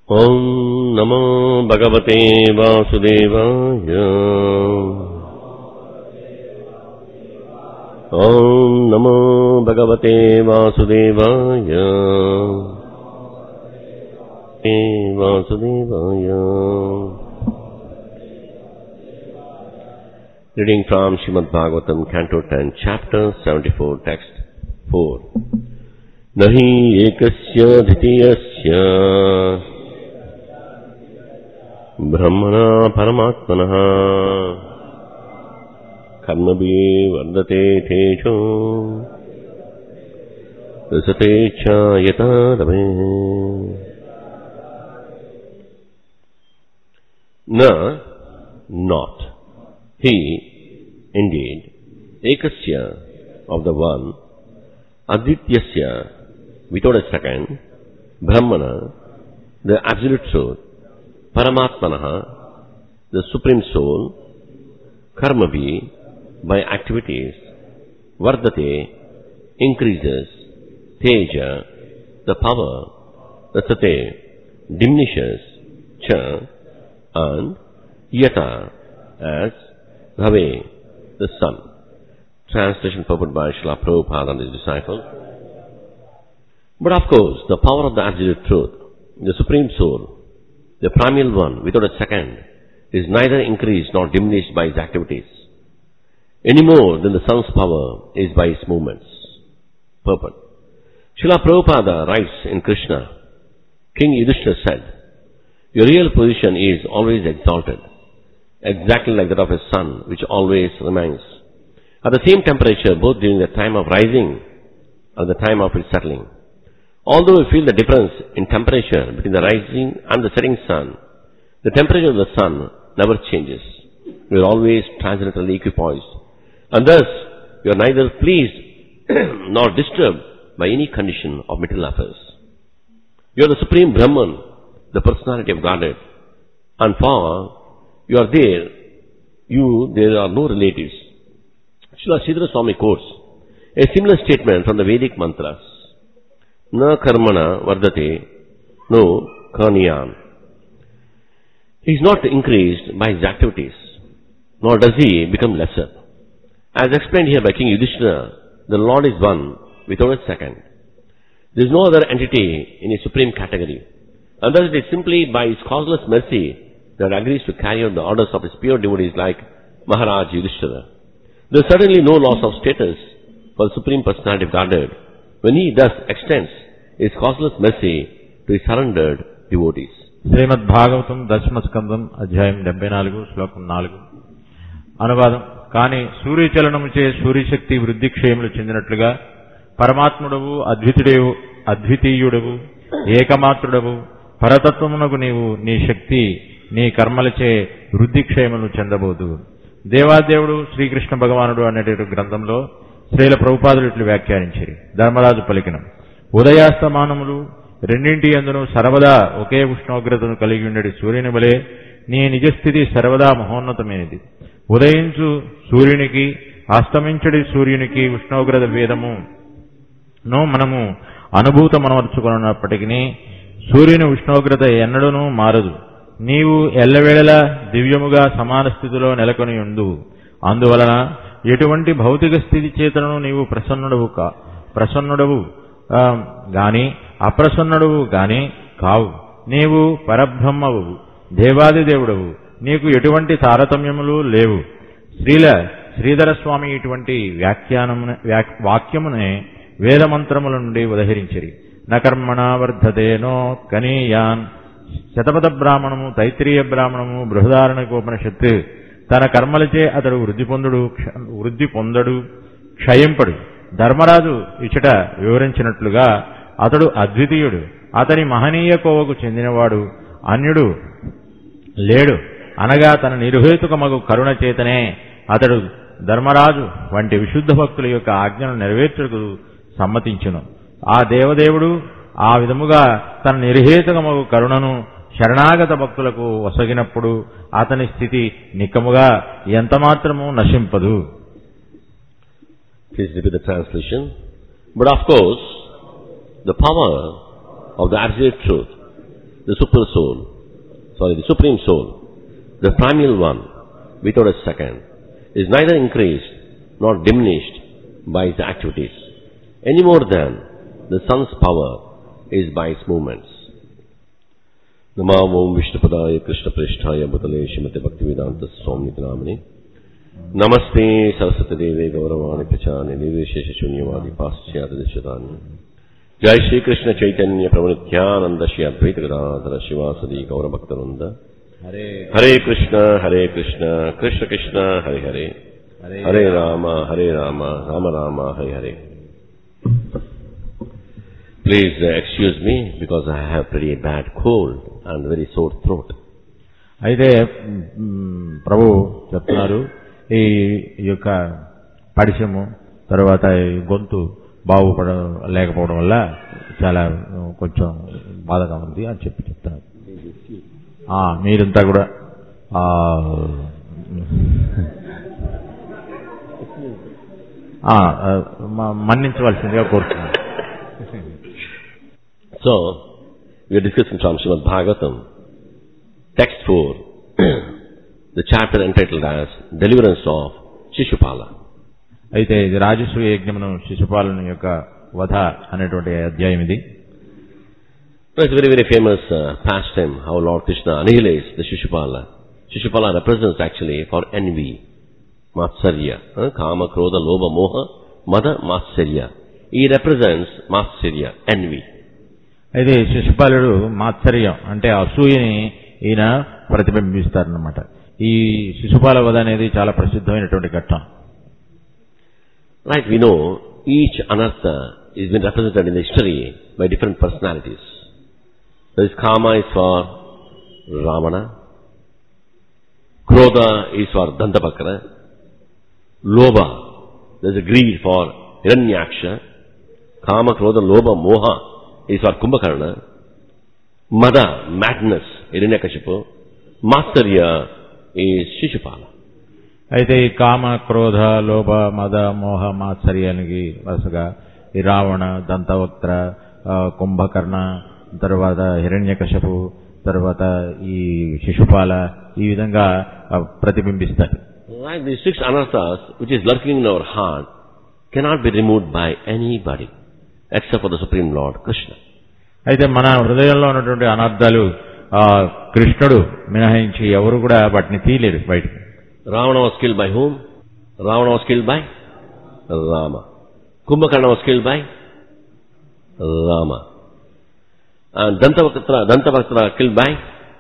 Om Namo Bhagavate Vasudevaya. Om Namo Bhagavate Vasudevaya. Vasudevaya. Reading from Srimad Bhagavatam, Canto 10, Chapter 74, Text 4. Nahi ekasya dhitiyasya brahmana paramatmanaha karmabhi vardate tejo rasate cha yata rabe. Na, not. He, indeed, ekasya, of the one, advityasya, without a second, brahmana, the absolute soul, paramatmanaha, the supreme soul, karmabhi, by activities, vardate, increases, teja, the power, rasate, diminishes, cha, and yata, as Bhave, the sun. Translation purported by Srila Prabhupada and his disciples. But of course, the power of the absolute truth, the supreme soul, the primal one, without a second, is neither increased nor diminished by his activities, any more than the sun's power is by his movements. Purport. Srila Prabhupada writes in Krishna, King Yudhishthira said, your real position is always exalted, exactly like that of a sun, which always remains at the same temperature both during the time of rising and the time of its settling. Although we feel the difference in temperature between the rising and the setting sun, the temperature of the sun never changes. We are always transcendently equipoised, and thus we are neither pleased nor disturbed by any condition of material affairs. You are the Supreme Brahman, the personality of Godhead, and for you are there, there are no relatives. Srila Sridhara Swami quotes a similar statement from the Vedic mantras. Na karmana vardate, no karniyan. He is not increased by his activities, nor does he become lesser. As explained here by King Yudhishthira, the Lord is one without a second. There is no other entity in his supreme category, and thus it is simply by his causeless mercy that agrees to carry out the orders of his pure devotees like Maharaj Yudhishthira. There is certainly no loss of status for the Supreme Personality of Godhead when he thus extends his causeless mercy to his surrendered devotees. Srimad Bhagavatam, Dashmaskandam, Adhyayam 74, Slokam 4. అనువాదం. కానీ సూర్యచలనముచే సూర్యశక్తి వృద్ధిక్షయములు చెందినట్లుగా పరమాత్ముడవు అద్వితీయుడవు ఏకమాత్రుడవు పరతత్వమునకు నీవు నీ శక్తి నీ కర్మలచే వృద్ధిక్షయములను చెందబోదు. దేవాదేవుడు శ్రీకృష్ణ భగవానుడు అనేటువంటి గ్రంథంలో శ్రీల ప్రభుపాదులు ఇట్లు వ్యాఖ్యానించిరి. ధర్మరాజు పలికిన ఉదయాస్తమానములు రెండింటి యందును సర్వదా ఒకే ఉష్ణోగ్రతను కలిగి ఉండేది సూర్యుని వలె నీ నిజస్థితి సర్వదా మహోన్నతమైనది. ఉదయించు సూర్యునికి అస్తమించడి సూర్యునికి ఉష్ణోగ్రత భేదమును మనము అనుభూతమనర్చుకున్నప్పటికీ సూర్యుని ఉష్ణోగ్రత ఎన్నడూనూ మారదు. నీవు ఎల్లవేళలా దివ్యముగా సమాన స్థితిలో నెలకొని ఉండువు. అందువలన ఎటువంటి భౌతిక స్థితి చేతను నీవు ప్రసన్నుడవు గాని అప్రసన్నుడవు గాని కావు. నీవు పరబ్రహ్మవు, దేవాదిదేవుడవు. నీకు ఎటువంటి తారతమ్యములు లేవు. శ్రీధర స్వామి ఇటువంటి వాక్యమునే వేదమంత్రముల నుండి ఉదహరించిరి. నకర్మణ వర్ధతేనో కనీయాన్ శతపథ బ్రాహ్మణము, తైత్రీయ బ్రాహ్మణము, బృహదారణ్యకోపనిషత్తు తన కర్మలచే అతడు వృద్ధి పొందడు, క్షయింపడు. ధర్మరాజు ఇచట వివరించినట్లుగా అతడు అద్వితీయుడు. అతని మహనీయ కోవకు చెందినవాడు అన్యుడు లేడు. అనగా తన నిర్హేతుకమగు కరుణ చేతనే అతడు ధర్మరాజు వంటి విశుద్ధ భక్తుల యొక్క ఆజ్ఞను నెరవేర్చుటకు సమ్మతించును. ఆ దేవదేవుడు ఆ విధముగా తన నిర్హేతుకమగు కరుణను శరణాగత భక్తులకు వసగినప్పుడు అతని స్థితి నిక్కముగా ఎంతమాత్రము నశింపదు. Please repeat the translation. But of course, the power of the absolute truth, the super soul, the supreme soul, the primal one, without a second, is neither increased nor diminished by its activities, any more than the sun's power is by its movements. Namo Om Vishnupadaya Krishna Prishthaya Bhutale Srimate Bhaktivedanta Swami Namani Namaste Saraswati Deve Gauravani Pachani Nirvishesha Shunyavadi Paschyata Dishadani Jai Shri Krishna Chaitanya Prabhu Nityananda Shri Advaita Gadadhara Shivasadi Gaura Bhaktarunda Hare Krishna Krishna Krishna Hare Hare Hare Rama Rama Rama Hare Hare. Please excuse me because I have pretty bad cold and very sore throat. అయితే ప్రభు చెప్తున్నారు ఈ యొక్క పరిచయము తర్వాత గొంతు లేకపోవడం వల్ల చాలా కొంచెం బాధగా ఉంది అని చెప్తున్నారు. మీరంతా కూడా మన్నించవలసిందిగా కోరుతున్నాను. So, we are discussing from Srimad Bhagavatam, text 4, the chapter entitled as Deliverance of Shishupala. అయితే ఇది రాజసూయ యజ్ఞమును శిశుపాలుని యొక్క వధ అనేటువంటి అధ్యాయం ఇది. It's a very, very famous pastime how Lord Krishna annihilates the Shishupala. Shishupala represents actually for envy, Matsarya, Kama, Krodha, Lobha, Moha, Mada, Matsarya. He represents Matsarya, envy. అయితే శిశుపాలుడు మాత్సర్యం అంటే అసూయని ఈయన ప్రతిబింబిస్తారన్నమాట. ఈ శిశుపాల వధ అనేది చాలా ప్రసిద్ధమైనటువంటి ఘట్టం. Right, we know each anartha is been represented in the history by different personalities. There is Kama is for Ravana, Krodha is for Dantavakra, Lobha, there is a greed for Hiranyaksha, Kama, Krodha, Lobha, Moha is for Kumbhakarna, Mada, madness, Hiranyakashipu, Matsarya is Shishupala. అయితే ఈ కామ, క్రోధ, లోభ, మద, మోహ, మాత్సర్యానికి వరుసగా ఈ రావణ, దంతవక్త్ర, కుంభకర్ణ, తర్వాత హిరణ్యకశపు, తర్వాత ఈ శిశుపాల ఈ విధంగా ప్రతిబింబిస్తాయి. Right, these 6 anarthas which is lurking in our heart cannot be removed by anybody except for the Supreme Lord Krishna. అయితే మన హృదయంలో ఉన్నటువంటి అనర్థాలు కృష్ణుడు మినహాయించి ఎవరు కూడా వాటిని తీయలేరు బయటికి. Ravana was killed by whom? Ravana was killed by Rama. Kumbhakarna was killed by Rama. And Dantavaktra killed by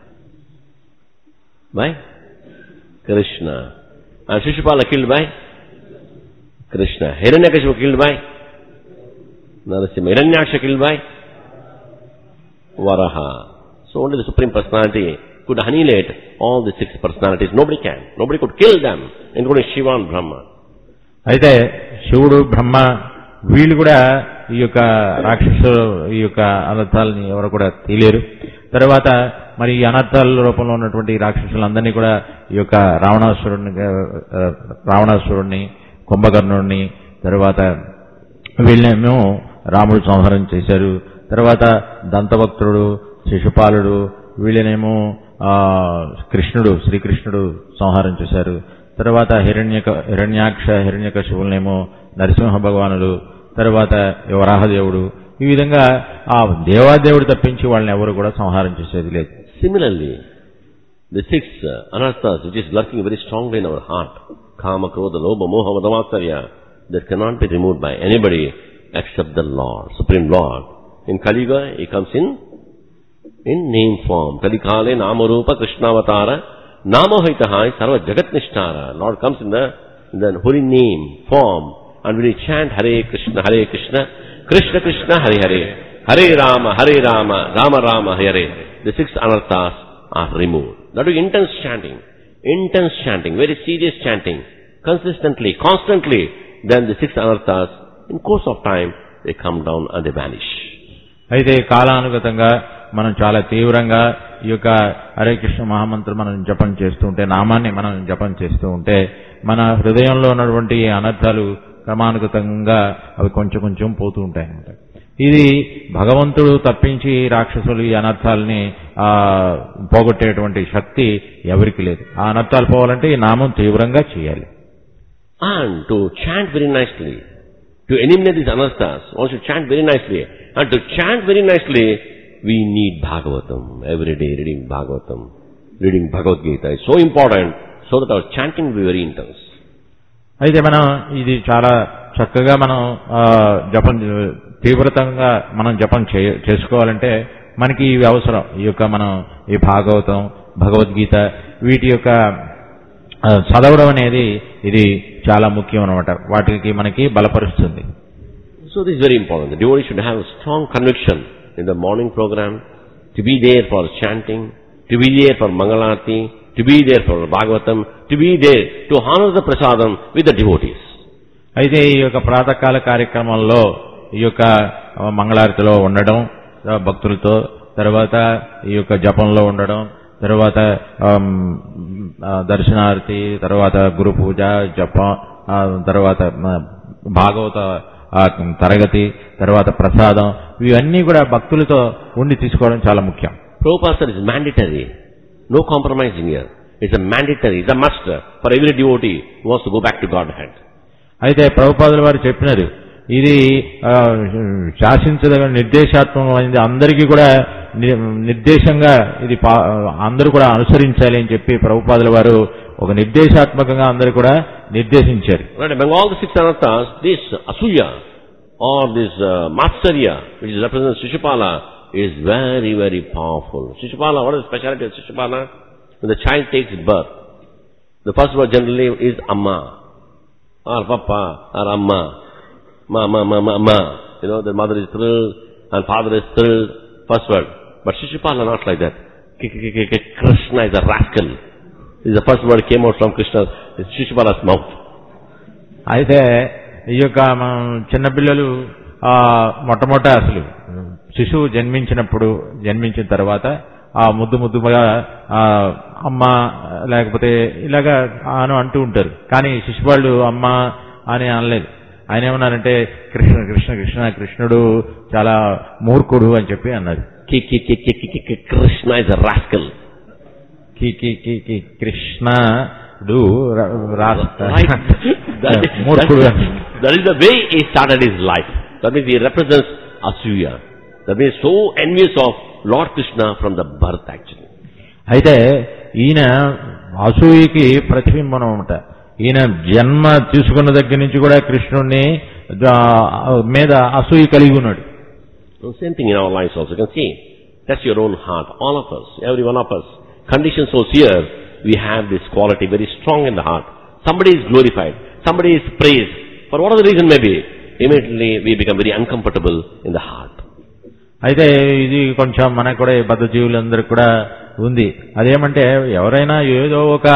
Krishna. And Shishupala killed by Krishna. Hiranyakashipu killed by Narasimha. Hiranyaksha killed by Varaha. So only the Supreme Personality could annihilate all the 6 personalities. Nobody can. Nobody could kill them, including Shiva and Brahma. అయితే శివుడు, బ్రహ్మ వీళ్ళు కూడా ఈ యొక్క రాక్షసులు ఈ యొక్క అనర్థాలని ఎవరు కూడా తీయలేరు. తర్వాత మరి ఈ అనర్థాల రూపంలో ఉన్నటువంటి రాక్షసులందరినీ కూడా ఈ యొక్క రావణాసురుడిని, కుంభకర్ణుడిని, తర్వాత వీళ్ళనేమో రాముడు సంహారం చేశారు. తర్వాత దంతభక్తుడు, శిశుపాలుడు వీళ్ళనేమో శ్రీకృష్ణుడు సంహారం చేశారు. తర్వాత హిరణ్యాక్ష, హిరణ్యకశిపులనేమో నరసింహ భగవానుడు, తర్వాత వరాహదేవుడు. ఈ విధంగా ఆ దేవాదేవుడు తప్పించి వాళ్ళని ఎవరు కూడా సంహారం చేసేది లేదు. Similarly, the 6 anarthas which is lurking very strongly in our heart, Kama, Krodha, Lobha, Moha, Mada, Matsarya, that cannot be removed by anybody except the Lord, Supreme Lord. In Kali Yuga, he comes in name form. Kalikale Namarupa Krishnavatara Namohitaha Sarva Jagat Nishtara. Lord comes in the holy name form, and when we chant Hare Krishna, Krishna Krishna, Hare Hare, Hare Rama, Rama Rama, Hare, the 6 anarthas are removed. That is intense chanting, very serious chanting, consistently, constantly. Then the 6 anarthas, in course of time, they come down and they vanish. అయితే కాలానుగతంగా మనం చాలా తీవ్రంగా ఈ యొక్క హరే కృష్ణ మహామంత్రం మనం జపం చేస్తూ ఉంటే, నామాన్ని మనం జపం చేస్తూ ఉంటే మన హృదయంలో ఉన్నటువంటి అనర్థాలు క్రమానుగతంగా అవి కొంచెం పోతూ ఉంటాయి అన్నమాట. ఇది భగవంతుడు తప్పించి రాక్షసులు ఈ అనర్థాలని పోగొట్టేటువంటి శక్తి ఎవరికి లేదు. ఆ అనర్థాలు పోవాలంటే ఈ నామం తీవ్రంగా చేయాలి. And to chant very nicely, to eliminate these anarthas, one should chant very nicely. And to chant very nicely, we need Bhagavatam. Every day reading Bhagavatam, reading Bhagavad Gita is so important, so that our chanting will be very intense. అయితే మనం ఇది చాలా చక్కగా మనం జపం తీవ్రతంగా మనం జపం చేసుకోవాలంటే మనకి ఇవి అవసరం. ఈ యొక్క మనం ఈ భాగవతం, భగవద్గీత వీటి యొక్క చదవడం అనేది ఇది చాలా ముఖ్యం అన్నమాట. వాటికి మనకి బలపరుస్తుంది. So this is very important. The devotee should have a strong conviction in the morning program, to be there for chanting, to be there for Mangalarti, to be there for Bhagavatam, to be there to honor the prasadam with the devotees. అయితే ఈ యొక్క ప్రాతకాల కార్యక్రమంలో ఈ యొక్క మంగళారతిలో ఉండడం భక్తులతో, తర్వాత ఈ యొక్క జపంలో ఉండడం, తర్వాత దర్శనారతి, తర్వాత గురు పూజ, జపం, తర్వాత భాగవత తరగతి, తర్వాత ప్రసాదం, ఇవన్నీ కూడా భక్తులతో ఉండి తీసుకోవడం చాలా ముఖ్యం. Prabhupada said it's mandatory. No compromising here. It's a mandatory, it's a must for every devotee who wants to go back to Godhead. అయితే ప్రభుపాదుల వారు చెప్పినారు, ఇది శాసించదగిన నిర్దేశాత్మకమైనది, అందరికీ కూడా నిర్దేశంగా ఇది అందరూ కూడా అనుసరించాలి అని చెప్పి ప్రభుపాదుల వారు ఒక నిర్దేశాత్మకంగా అందరూ కూడా నిర్దేశించారు. Right, among all the 6 anarthas, this asuya or this matsarya, which represents Shishupala, is very, very powerful. Shishupala, what is the speciality of Shishupala? When the child takes birth, the first word generally is amma, or papa, or amma, ma. You know, the mother is thrilled and father is thrilled, first word. But Shishupala not like that. Krishna is a rascal. This is the first word came out from Krishna's, Shishupala's mouth. అయితే ఈ యొక్క చిన్నపిల్లలు మొట్టమొదట అసలు శిశువు జన్మించిన తర్వాత ఆ ముద్దుగా అమ్మ లేకపోతే ఇలాగా అంటూ ఉంటారు. కానీ శిశుపాలుడు అమ్మ అని అనలేదు. ఆయన ఏమన్నారంటే కృష్ణుడు చాలా మూర్ఖుడు అని చెప్పి అన్నారు. Krishna is a rascal. కృష్ణుడు మూర్ఖుడు. That is the way he started his life. That means he represents Asuya. That means so envious of Lord Krishna from the birth actually. అయితే ఈయన అసూయకి ప్రతిబింబం అన్నమాట. ఈయన జన్మ తీసుకున్న దగ్గర నుంచి కూడా కృష్ణుడిని మీద అసూయ కలిగి ఉన్నాడు. Same thing in our lives also. You can see, that's your own heart. All of us, every one of us, conditioned souls here, we have this quality very strong in the heart. Somebody is glorified, somebody is praised, for whatever the reason may be, immediately we become very uncomfortable in the heart. అయితే ఇది కొంచెం మనకు కూడా బద్ధ జీవులందరికీ కూడా ఉంది. అదేమంటే ఎవరైనా ఏదో ఒక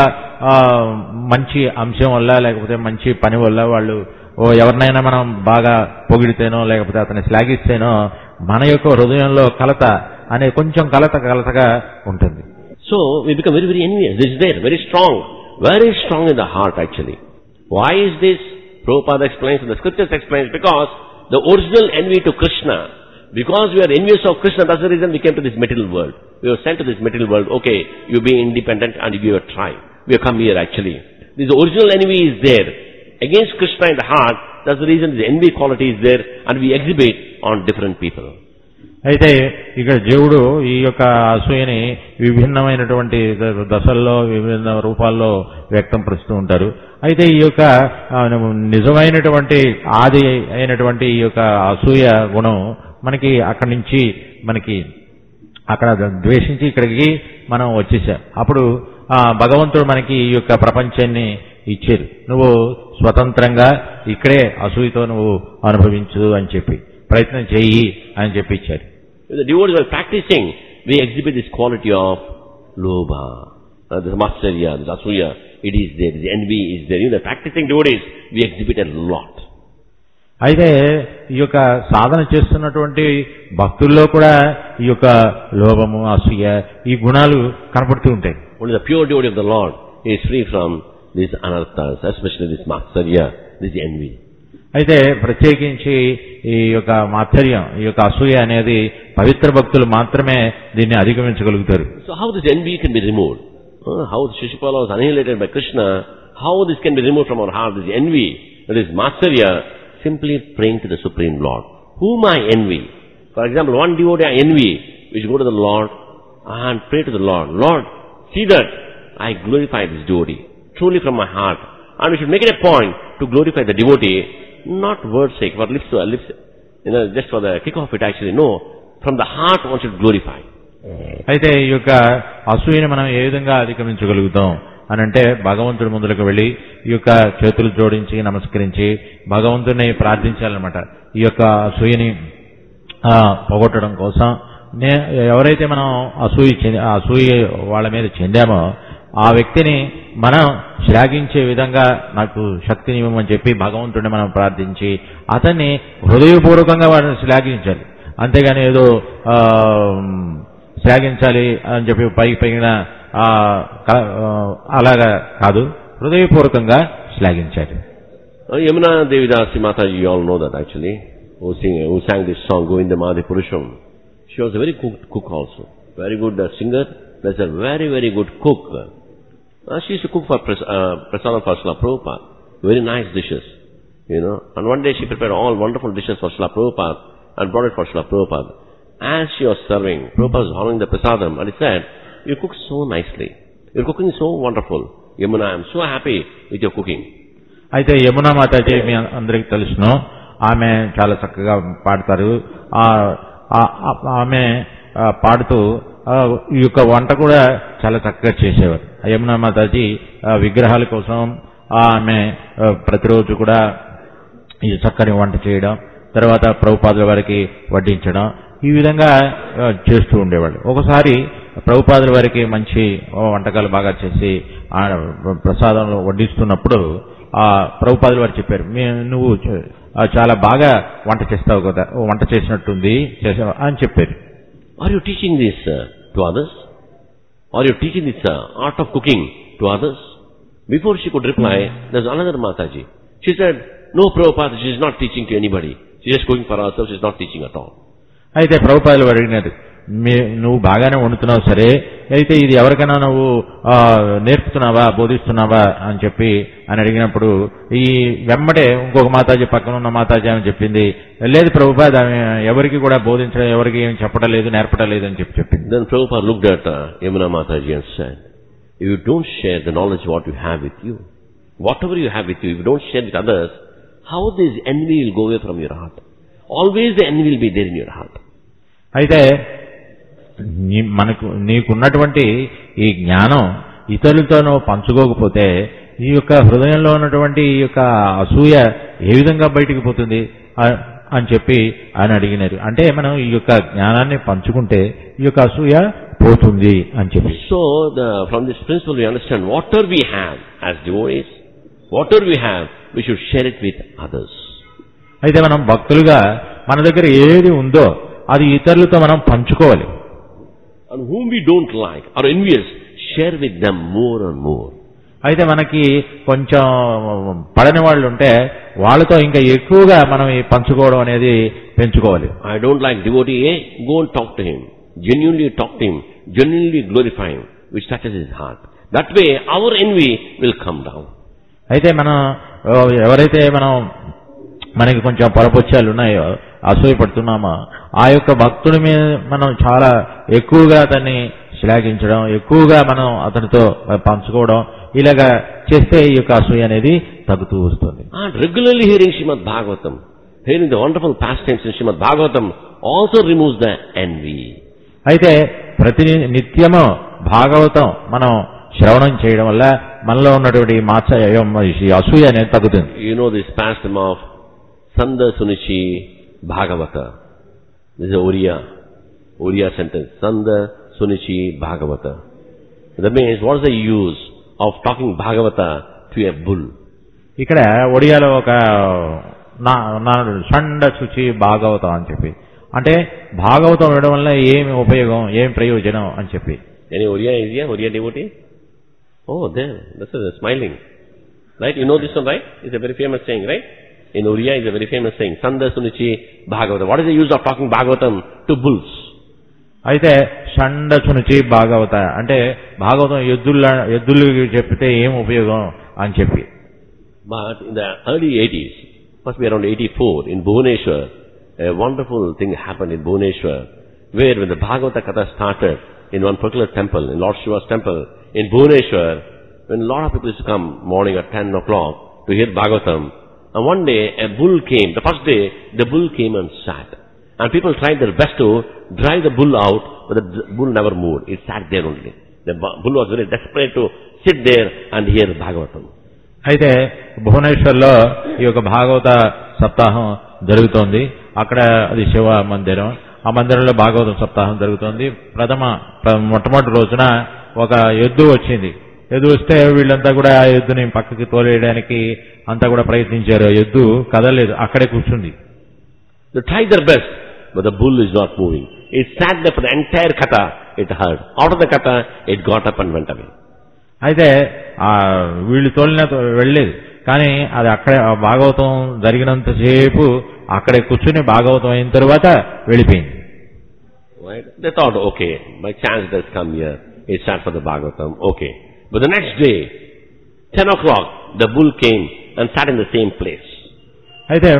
మంచి అంశం వల్ల లేకపోతే మంచి పని వల్ల వాళ్ళు ఎవరినైనా మనం బాగా పొగిడితేనో లేకపోతే అతన్ని శ్లాఘిస్తేనో మన యొక్క హృదయంలో కలత అనే కొంచెం కలతగా ఉంటుంది. So we become very, very envious. This is there, very strong in the heart actually. Why is this? Prabhupada explains and the scriptures explains, because the original envy to Krishna, because we are envious of Krishna, that's the reason we came to this material world. We were sent to this material world. Okay, you be independent and you give a try. We have come here actually. This original envy is there against Krishna in the heart. That's the reason the envy quality is there and we exhibit on different people. అయితే ఇక్కడ జీవుడు ఈ యొక్క అసూయని విభిన్నమైనటువంటి దశల్లో విభిన్న రూపాల్లో వ్యక్తం పరుస్తూ ఉంటారు. అయితే ఈ యొక్క నిజమైనటువంటి ఆది అయినటువంటి ఈ యొక్క అసూయ గుణం మనకి అక్కడి నుంచి అక్కడ ద్వేషించి ఇక్కడికి మనం వచ్చేసాం. అప్పుడు భగవంతుడు మనకి ఈ యొక్క ప్రపంచాన్ని ఇచ్చారు. నువ్వు స్వతంత్రంగా ఇక్కడే అసూయతో నువ్వు అనుభవించు అని చెప్పి ప్రయత్నం చేయి అని చెప్పి ఇచ్చారు. The devotees are practicing, we exhibit this quality of lobha, this matsarya, this asuya, it is there, this envy is there. You know, practicing devotees, we exhibit a lot. అయితే ఈ యొక్క సాధన చేస్తున్నటువంటి భక్తుల్లో కూడా ఈ యొక్క లోభము, అసూయ ఈ గుణాలు కనపడుతూ ఉంటాయి. Only the pure devotee of the Lord is free from these anarthas, especially this matsarya, this envy. అయితే ప్రత్యేకించి ఈ యొక్క మాత్సర్యం, ఈ యొక్క అసూయ అనేది పవిత్ర భక్తులు మాత్రమే దీన్ని అధిగమించగలుగుతారు. So how this envy can be removed? How Shishupala was annihilated by Krishna, how this can be removed from our heart, this envy, that is matsarya, simply praying to the Supreme Lord. Whom I envy? For example, one devotee I envy, we should go to the Lord and pray to the Lord. Lord, see that I glorify this devotee, truly from my heart. And we should make it a point to glorify the devotee, not word's sake, for lips, just for the kick of it actually, no. From the heart one should glorify. అయితే ఈ యొక్క అసూయని మనం ఏ విధంగా అధిగమించగలుగుతాం అని అంటే భగవంతుడి ముందులకు వెళ్లి ఈ యొక్క చేతులు జోడించి నమస్కరించి భగవంతుడిని ప్రార్థించాలన్నమాట. ఈ యొక్క అసూయని పోగొట్టడం కోసం ఎవరైతే మనం అసూయ వాళ్ళ మీద చెందామో ఆ వ్యక్తిని మనం శ్లాఘించే విధంగా నాకు శక్తిని ఇవ్వమని చెప్పి భగవంతుడిని మనం ప్రార్థించి అతన్ని హృదయపూర్వకంగా వాడిని శ్లాఘించాలి. అంతేగాని ఏదో శ్లాఘించాలి అని చెప్పి పైన అలాగా కాదు, హృదయపూర్వకంగా శ్లాఘించాలి. Yamuna Devidasi Mataji, you all know that actually, who sang this song, Govindamadi Purusham. She was a very good cook also. Very good singer, plus a very, very good cook. She used to cook for Prasadam for Srila Prabhupada. Very nice dishes, And one day she prepared all wonderful dishes for Srila Prabhupada and brought it for Srila Prabhupada. As she was serving, Prabhupada was honoring the prasadam and he said, you cook so nicely. Your cooking is so wonderful. Yamuna, I am so happy with your cooking. అయితే యమునా మాతాజీ మీ అందరికి తెలుసును, ఆమె చాలా చక్కగా పాడతారు. ఆమె పాడుతూ ఈ యొక్క వంట కూడా చాలా చక్కగా చేసేవారు. యమునా మాతాజీ విగ్రహాల కోసం ఆమె ప్రతిరోజు కూడా ఈ చక్కని వంట చేయడం, తర్వాత ప్రభుపాదుల వారికి వడ్డించడం, ఈ విధంగా చేస్తూ ఉండేవాళ్ళు. ఒకసారి ప్రభుపాదుల వారికి మంచి వంటకాలు బాగా చేసి ప్రసాదంలో వడ్డిస్తున్నప్పుడు ప్రభుపాదుల వారు చెప్పారు, నువ్వు చాలా బాగా వంట చేస్తావు కదా, వంట చేసినట్టుంది అని చెప్పారు. Are you teaching this to others? Are you teaching this art of cooking to others? Before she could reply, there's another Mataji. She said, no Prabhupada, she is not teaching to anybody. She is just cooking for herself, she is not teaching at all. అయితే ప్రభుపాదులు వారు అడిగినారు, నువ్వు బాగానే వండుతున్నావు సరే, అయితే ఇది ఎవరికైనా నువ్వు నేర్పుతున్నావా, బోధిస్తున్నావా అని చెప్పి అని అడిగినప్పుడు ఈ వెమ్మడే ఇంకొక మాతాజీ పక్కన ఉన్న మాతాజీ అని చెప్పింది, లేదు ప్రభుపాద, ఎవరికి కూడా బోధించడం, ఎవరికి ఏం చెప్పడం లేదు, నేర్పడం లేదు అని చెప్పింది. Then Prabhupada looked at Yamuna Mataji and said, if you don't share the knowledge what you have with you, whatever you have with you, if you don't share with others, how this envy will go away from your heart? Always the envy will be there in your heart. అయితే నీకున్నటువంటి ఈ జ్ఞానం ఇతరులతో నువ్వు పంచుకోకపోతే ఈ యొక్క హృదయంలో ఉన్నటువంటి ఈ యొక్క అసూయ ఏ విధంగా బయటికి పోతుంది అని చెప్పి ఆయన అడిగినారు. అంటే మనం ఈ యొక్క జ్ఞానాన్ని పంచుకుంటే ఈ యొక్క అసూయ పోతుంది అని చెప్పి. So from this principle we understand whatever we have as devotees, whatever we have, we should share it with others. అయితే మనం భక్తులుగా మన దగ్గర ఏది ఉందో అది ఇతరులతో మనం పంచుకోవాలి. And whom we don't like or envious, share with them more and more. అయితే మనకి కొంచెం పడని వాళ్ళు ఉంటే వాళ్ళతో ఇంకా ఎక్కువగా మనం పంచుకోవడం అనేది పెంచుకోవాలి. I don't like devotee A, go and talk to him. Genuinely talk to him, genuinely glorify him, which touches his heart. That way our envy will come down. అయితే మనం ఎవరైతే మనకి కొంచెం పొరపొచ్చాలు ఉన్నాయో, అసూయ పడుతున్నామో, ఆ యొక్క భక్తుడి మీద మనం చాలా ఎక్కువగా అతన్ని శ్లాఘించడం, ఎక్కువగా మనం అతనితో పంచుకోవడం, ఇలాగా చేస్తే ఈ యొక్క అసూయ అనేది తగ్గుతూ వస్తుంది. Regularly hearing Srimad Bhagavatam, hearing the wonderful pastimes in Srimad Bhagavatam also removes the envy. అయితే ప్రతి నిత్యము భాగవతం మనం శ్రవణం చేయడం వల్ల మనలో ఉన్నటువంటి మాత్సర్యం, అసూయ అనేది తగ్గుతుంది. You know this pastime of Sanda Sunichi Bhagavata. This is Oriya sentence. Sanda Sunichi Bhagavata. That means, what is the use of talking Bhagavata to a bull? ఇక్కడ ఒడియాలో ఒక సండ శుచి భాగవతం అని చెప్పి, అంటే భాగవతం వినడం వల్ల ఏమి ఉపయోగం, ఏం ప్రయోజనం అని చెప్పి. Any Oriya is here? Oriya devotee? Oh, there. This is smiling. Right? You know this one, right? It's a very famous saying, right? In Oriya is a very famous saying, Sanda Sunichi Bhagavatam. What is the use of talking Bhagavatam to bulls? అయితే షండ చునుచి భాగవత అంటే భాగవతం ఎద్దులకి చెప్తే ఏం ఉపయోగం అని చెప్పి. But in the early 80s, must be around 84, in Bhubaneswar, a wonderful thing happened in Bhubaneswar, where when the Bhagavata Katha started in one particular temple, in Lord Shiva's temple, in Bhubaneswar, when a lot of people used to come morning at 10 o'clock to hear Bhagavatam, and one day a bull came. The first day, the bull came and sat. And people tried their best to drive the bull out, but the bull never moved. It sat there only. The bull was very desperate to sit there and hear Bhagavatam. అయితే భువనేశ్వర్లో ఈ యొక్క భాగవత సప్తాహం జరుగుతోంది. అక్కడ అది శివ మందిరం. ఆ మందిరంలో భాగవతం సప్తాహం జరుగుతోంది. మొట్టమొదటి రోజున ఒక ఎద్దు వచ్చింది. ఎద్దు వస్తే వీళ్ళంతా కూడా ఆ ఎద్దుని పక్కకి తోలేయడానికి అంతా కూడా ప్రయత్నించారు. ఎద్దు కదలేదు, అక్కడే కూర్చుంది. They tried their best, but the bull is not moving. It sat there for the entire katha. It heard. Out of the katha, it got up and went away. అయితే వీళ్ళు తోలిన వెళ్ళలేదు, కానీ అది అక్కడే భాగవతం జరిగినంతసేపు అక్కడే కూర్చుని భాగవతం అయిన తర్వాత వెళ్ళిపోయింది. Right? They thought, okay, by chance it has come here. It sat for the Bhagavatam. Okay. But the next day, 10 o'clock, the bull came and sat in the same place. అయితే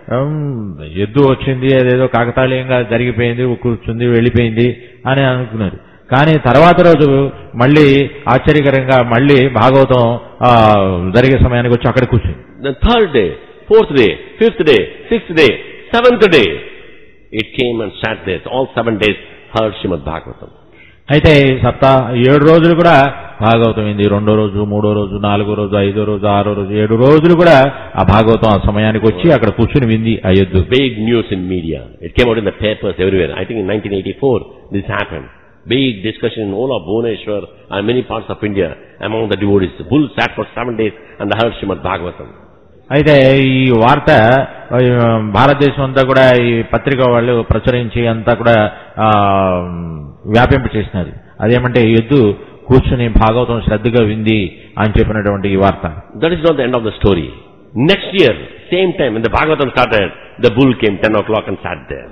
ఎద్దు వచ్చింది, అదేదో కాకతాళీయంగా జరిగిపోయింది, కూర్చుంది, వెళ్ళిపోయింది అని అనుకున్నారు. కానీ తర్వాత రోజు మళ్ళీ ఆశ్చర్యకరంగా మళ్ళీ భాగవతం జరిగే సమయానికి వచ్చి అక్కడ కూర్చుంది. The third day, fourth day, fifth day, sixth day, seventh day, it came and sat there. All 7 days heard Srimad Bhagavatam. అయితే 7 రోజులు కూడా భాగవతం అయింది. 2వ రోజు, 3వ రోజు, 4వ రోజు, 5వ రోజు, 6వ రోజు, 7 రోజులు కూడా ఆ భాగవతం ఆ సమయానికి వచ్చి అక్కడ కూర్చుని వింది ఆ ఎద్దు. Big news in media. It came out in the papers everywhere. I think in 1984 this happened. Big discussion in all of Bhubaneswar and many parts of India among the devotees. The bull sat for 7 days and heard Srimad Bhagavatam. అయితే ఈ వార్త భారతదేశం అంతా కూడా ఈ పత్రిక వాళ్ళు ప్రచురించి అంతా కూడా వ్యాపింప చేసినది. అదేమంటే ఎద్దు కూర్చుని భాగవతం శ్రద్ధగా వింది అని చెప్పినటువంటి ఈ వార్త. That is not the end of the story. Next year, same time when the Bhagavatam started, the bull came 10 o'clock and sat there.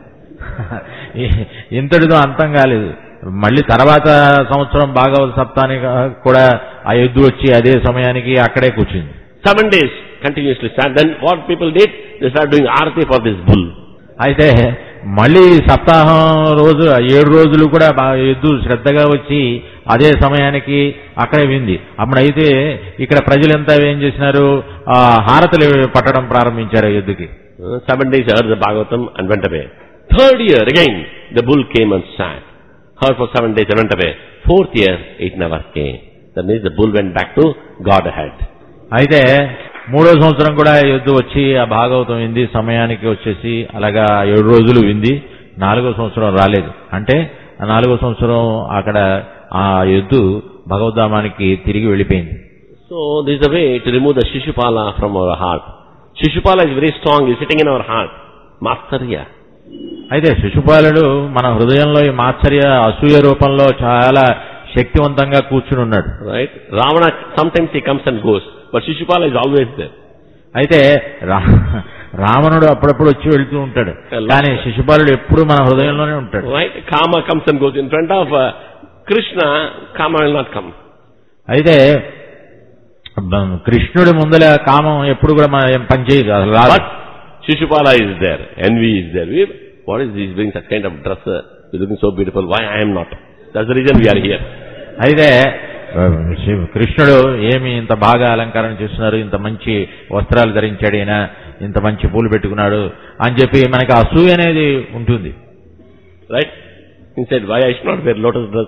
ఇంతటితో అంతం కాలేదు. మళ్ళీ తర్వాత సంవత్సరం భాగవత సప్తానికి కూడా ఆ ఎద్దు వచ్చి అదే సమయానికి అక్కడే కూర్చుంది. 7 days continuously sat. Then what people did? They started doing arati for this bull. అయితే మళ్ళీ సప్తాహం రోజు 7 రోజులు కూడా ఎద్దు శ్రద్ధగా వచ్చి అదే సమయానికి అక్కడే వింది. అప్పుడైతే ఇక్కడ ప్రజలంతా ఏం చేసినారు, హారతులు పట్టడం ప్రారంభించారు ఎద్దుకి. 7 days heard the Bhagavatam and went away. 3rd year again the bull came and sat. Heard for 7 days and went away. 4th year it never came. That means the bull went back to Godhead. అయితే 3వ సంవత్సరం కూడా ఎద్దు వచ్చి ఆ భాగవతం వింది, సమయానికి వచ్చేసి అలాగా 7 రోజులు వింది. 4వ సంవత్సరం రాలేదు. అంటే ఆ 4వ సంవత్సరం అక్కడ ఆ ఎద్దు భగవద్ధామానికి తిరిగి వెళ్ళిపోయింది. So this is a way to remove the Shishupala from our heart. Shishupala is very strong, is sitting in our heart. Matsarya. అయితే శిశుపాలుడు మన హృదయంలో ఈ మాత్సర్య అసూయ రూపంలో చాలా శక్తివంతంగా కూర్చుని ఉన్నాడు. Right? Ravana sometimes he comes and goes, but Shishupala is always there. అయితే రావణుడు అప్పుడప్పుడు వచ్చి వెళ్తూ ఉంటాడు, కానీ శిశుపాలుడు ఎప్పుడు మన హృదయంలోనే ఉంటాడు. Right? Kama comes and goes. In front of Krishna, Kama will not come. అయితే కృష్ణుడి ముందల కామం ఎప్పుడు కూడా మనం పనిచేయదు. But Shishupala is there, envy is there. What is this? Wearing such kind of dress? He's looking so beautiful. Why I am not? That's the reason we are here. అయితే కృష్ణుడు ఏమి ఇంత బాగా అలంకారం చేస్తున్నారు, ఇంత మంచి వస్త్రాలు ధరించాడు, ఈయన ఇంత మంచి పూలు పెట్టుకున్నాడు అని చెప్పి మనకి అసూయ అనేది ఉంటుంది. Right? He said, why I should not wear lotus dress?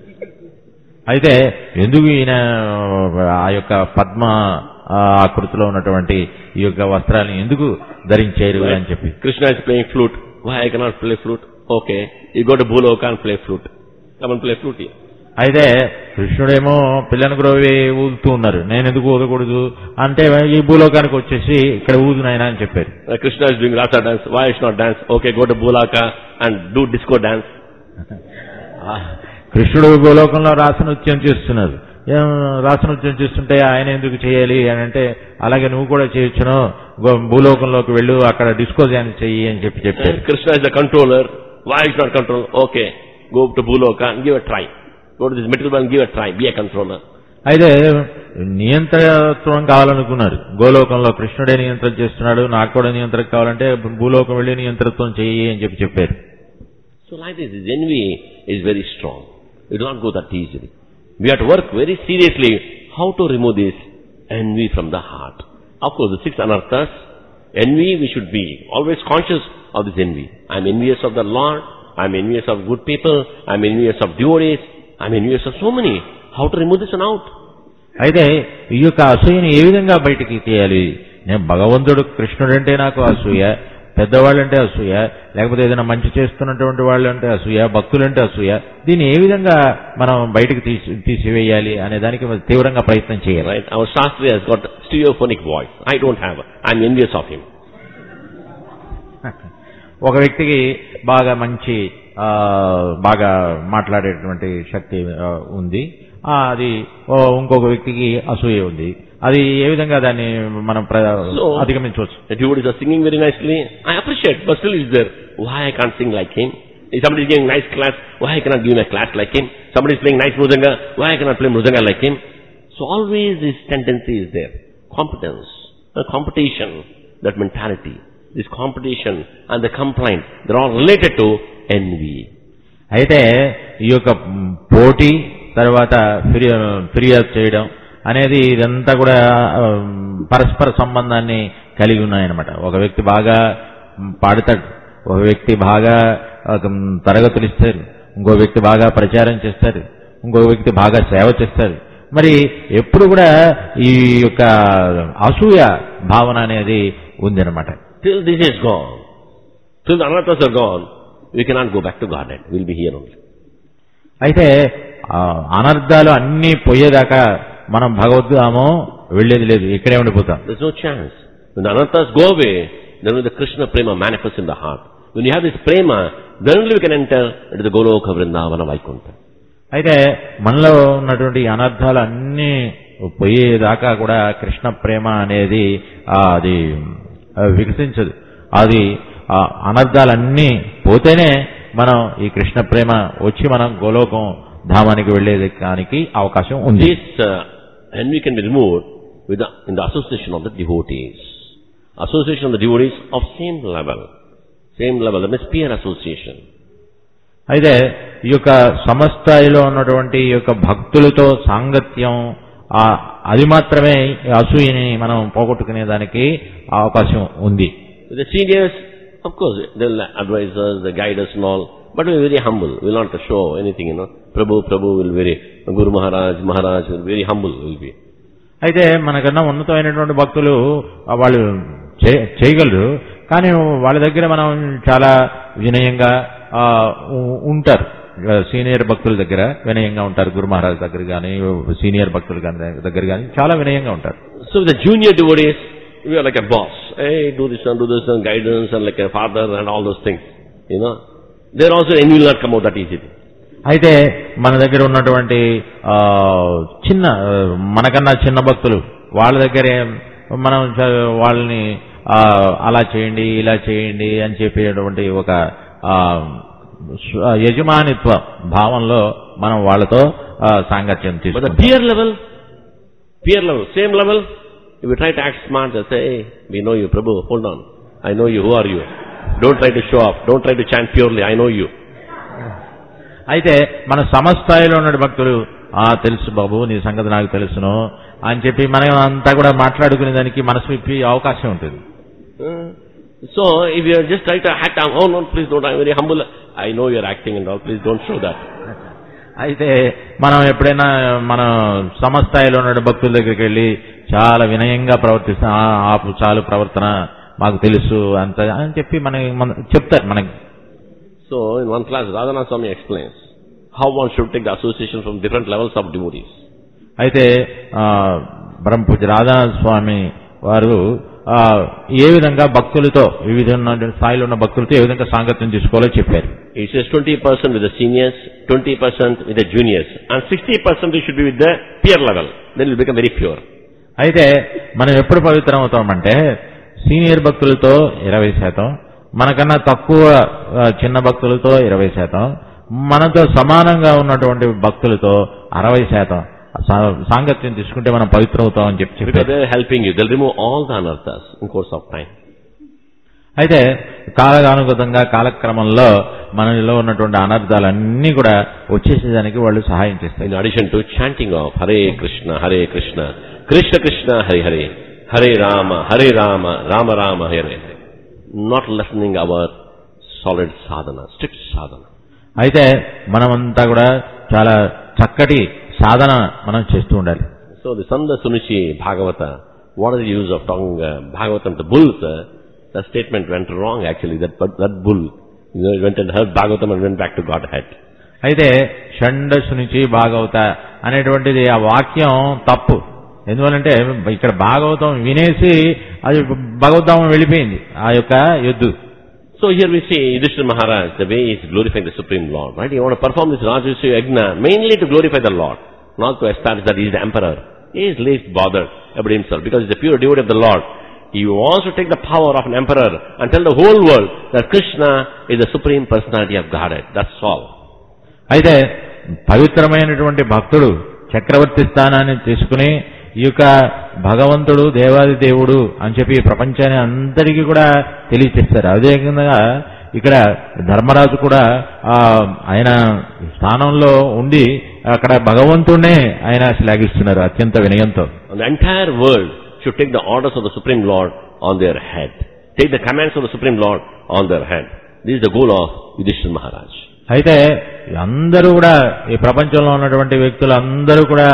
అయితే ఎందుకు ఈయన ఆ యొక్క పద్మ ఆకృతిలో ఉన్నటువంటి ఈ యొక్క వస్త్రాలను ఎందుకు ధరించారు అని చెప్పి. Krishna is playing flute. Why I cannot play flute? Okay, you go to Bhuloka and play flute. Come and play flute here. అయితే కృష్ణుడేమో పిల్లని గ్రోవి ఊదుతూ ఉన్నారు, నేను ఎందుకు ఊదకూడదు అంటే ఈ భూలోకానికి వచ్చేసి ఇక్కడ ఊదునైనా అని చెప్పారు. Krishna is doing rasa dance. Why I should not dance? Okay, go to Bhuloka and do disco dance. కృష్ణుడు భూలోకంలో రాస నృత్యం చేస్తున్నారు, రాసనృత్యం చేస్తుంటే ఆయన ఎందుకు చేయాలి అని అంటే, అలాగే నువ్వు కూడా చేయొచ్చును, భూలోకంలోకి వెళ్ళు, అక్కడ డిస్కో డాన్స్ చెయ్యి అని చెప్పారు. Krishna is the controller. Why is not control? Okay, go to Bhuloka and give a try. Go to this material world and give a try. Be a controller. అయితే నియంత్రణత్వం కావాలనుకున్నారు. గోలోకంలో కృష్ణుడే నియంత్రణ చేస్తున్నాడు, నాకు కూడా నియంత్రణ కావాలంటే భూలోకం వెళ్లి నియంత్రణత్వం చెయ్యి అని చెప్పారు. So like this envy is very strong. It will not go that easily. We have to work very seriously how to remove this envy from the heart. Of course, the 6 anarthas, envy, we should be always conscious of this envy. I am envious of the Lord, I am envious of good people, I am envious of devotees, I am envious of so many. How to remove this one out? అయితే ఈ యొక్క అసూయని ఏ విధంగా బయటికి తీయాలి? నేను భగవంతుడు కృష్ణుడంటే నాకు అసూయ, పెద్దవాళ్ళంటే అసూయ, లేకపోతే ఏదైనా మంచి చేస్తున్నటువంటి వాళ్ళు అంటే అసూయ, భక్తులంటే అసూయ, దీన్ని ఏ విధంగా మనం బయటకు తీసివేయాలి అనే దానికి తీవ్రంగా ప్రయత్నం చేయాలి. Right? Our Shastri has got stereophonic voice. I don't have. I am envious of him. ఒక వ్యక్తికి బాగా మంచి బాగా మాట్లాడేటువంటి శక్తి ఉంది, అది ఇంకొక వ్యక్తికి అసూయ ఉంది. అది ఏ విధంగా దాన్ని మనం అధిగమించవచ్చు? The devotees are singing very nicely. I appreciate, but still is there. Why I can't sing like him? If somebody is giving nice class, why I cannot give a class like him? Somebody is playing nice mridanga, why I cannot play mridanga like him? So always this tendency is there. Competence, competition, that mentality, this competition and the complaint, they're all related to envy. అయితే ఈ యొక్క పోటీ తర్వాత ఫిర్యాదు చేయడం అనేది ఇదంతా కూడా పరస్పర సంబంధాన్ని కలిగి ఉన్నాయన్నమాట. ఒక వ్యక్తి బాగా పాడతాడు, ఒక వ్యక్తి బాగా తరగతులు ఇస్తారు, ఇంకో వ్యక్తి బాగా ప్రచారం చేస్తారు, ఇంకో వ్యక్తి బాగా సేవ చేస్తారు. మరి ఎప్పుడు కూడా ఈ యొక్క అసూయ భావన అనేది ఉందన్నమాట. Till this is gone, till the anarthas are gone, we cannot go back to Godhead. We'll be here only. అయితే అనర్థాలు అన్నీ పోయేదాకా మనం భగవద్ధామో వెళ్లేది లేదు, ఇక్కడే ఉండిపోతాం. There's no chance. When the anarthas go away, then when the Krishna prema manifests in the heart. When you have this prema, then only we can enter into the Goloka Vrindavana Vaikuntha. అయితే మనలో ఉన్నటువంటి అనర్థాలు అన్నీ పోయేదాకా కూడా కృష్ణ ప్రేమ అనేది అది వికసించదు. అది అనర్థాలన్నీ పోతేనే మనం ఈ కృష్ణ ప్రేమ వచ్చి మనం గోలోకం ధామానికి వెళ్లేదానికి అవకాశం ఉంది. And we can be removed in the association of the devotees. Association of the devotees of same level, that means peer association. అయితే ఈ యొక్క సమస్థాయిలో ఉన్నటువంటి ఈ యొక్క భక్తులతో సాంగత్యం, అది మాత్రమే అసూయని మనం పోగొట్టుకునే దానికి అవకాశం ఉంది. The seniors, of course, they'll advise us, they guide us and all, but we're very humble. We'll not show anything, Prabhu will very, Guru Maharaj will very humble will be. అయితే మనకన్నా ఉన్నతమైనటువంటి భక్తులు వాళ్ళు చేయగలరు, కానీ వాళ్ళ దగ్గర మనం చాలా వినయంగా ఉంటారు. సీనియర్ భక్తుల దగ్గర వినయంగా ఉంటారు, గురు మహారాజ్ దగ్గర కానీ సీనియర్ భక్తుల దగ్గర కానీ చాలా వినయంగా ఉంటారు. So the junior devotees, we are like a boss. Hey, do this and guidance and like a father and all those things. There also envy will not come out that easily. అయితే మన దగ్గర ఉన్నటువంటి మనకన్నా చిన్న భక్తులు వాళ్ళ దగ్గరే మనం వాళ్ళని అలా చేయండి ఇలా చేయండి అని చెప్పేటువంటి ఒక యజమానిత్వ భావంలో మనం వాళ్ళతో సాంగత్యం తీసుకుంటాం. Peer level, same level, if you try to act smart, they say, hey, we know you, Prabhu, hold on, I know you, who are you? Don't try to show off, don't try to chant purely, I know you. అయితే మన సమస్థాయిలో ఉన్న భక్తులు తెలుసు బాబు, నీ సంగతి నాకు తెలుసును అని చెప్పి మనం అంతా కూడా మాట్లాడుకునే దానికి మనసు విప్పి అవకాశం ఉంటుంది. So if you just try to act, oh no, please don't, I'm very humble, I know you're acting and all, please don't show that. అయితే మనం ఎప్పుడైనా మన సమస్థాయిలో ఉన్న భక్తుల దగ్గరికి వెళ్ళి చాలా వినయంగా ప్రవర్తిస్తాం, ఆపు చాలు ప్రవర్తన మాకు తెలుసు అంత అని చెప్పి చెప్తారు మనకి. So in one class, Radhana Swami explains how one should take the association from different levels of devotees. అయితే బ్రహ్మపూజ రాధానాథ స్వామి వారు ఏ విధంగా భక్తులతో వివిధ స్థాయిలో ఉన్న భక్తులతో ఏ విధంగా సాంగత్యం చేసుకోవాలో చెప్పారు. It says 20% with the seniors, 20% with the juniors, and 60% should be with the peer level. Then you will become very pure. అయితే మనం ఎప్పుడు పవిత్రం అవుతామంటే సీనియర్ భక్తులతో 20%, మనకన్నా తక్కువ చిన్న భక్తులతో 20%, మనతో సమానంగా ఉన్నటువంటి భక్తులతో 60% సాంగత్యం తీసుకుంటే మనం పవిత్రం అవుతామని చెప్పి Because they are helping you. They will remove all the anarthas in course of time. అయితే కాలానుగతంగా కాలక్రమంలో మనలో ఉన్నటువంటి అనర్థాలన్నీ కూడా వచ్చేసేదానికి వాళ్ళు సహాయం చేస్తారు. In addition to chanting of Hare Krishna, Krishna Krishna, Hare Hare, Hare Rama, Rama Rama, Hare Hare. Not lessening our solid sadhana, strict sadhana. అయితే మనమంతా కూడా చాలా చక్కటి సాధన మనం చేస్తూ ఉండాలి. So the Sanda Sunushi Bhagavata, what is the use of talking Bhagavatam to bulls? The statement went wrong actually. That bull, went and heard Bhagavatam and went back to Godhead. అయితే షండ సునిచి భాగవత అనేటువంటిది ఆ వాక్యం తప్పు. ఎందువల్లంటే ఇక్కడ భాగవతం వినేసి అది భగవద్ధామం వెళ్ళిపోయింది ఆ యొక్క ఎద్దు. So here we see Yudhishthira Maharaj, the way he is glorifying the Supreme Lord, right? He want to perform this Rajasuya Yajna mainly to glorify the Lord, not to establish that he is the emperor. He is least bothered about himself because he is a pure devotee of the Lord. He wants to take the power of an emperor and tell the whole world that Krishna is the Supreme Personality of Godhead. That's all. అయితే పవిత్రమైనటువంటి భక్తుడు చక్రవర్తి స్థానాన్ని తీసుకుని ఈ యొక్క భగవంతుడు దేవాది దేవుడు అని చెప్పి ప్రపంచాన్ని అందరికీ కూడా తెలియచేస్తారు. అదేవిధంగా ఇక్కడ ధర్మరాజు కూడా ఆయన స్థానంలో ఉండి అక్కడ భగవంతుడినే ఆయన శ్లాఘిస్తున్నారు అత్యంత వినయంతో. The entire world should take the orders of the Supreme Lord on their head. Take the commands of the Supreme Lord on their head. This is the goal of Yudhishthira Maharaj. అయితే అందరూ కూడా ఈ ప్రపంచంలో ఉన్నటువంటి వ్యక్తులు అందరూ కూడా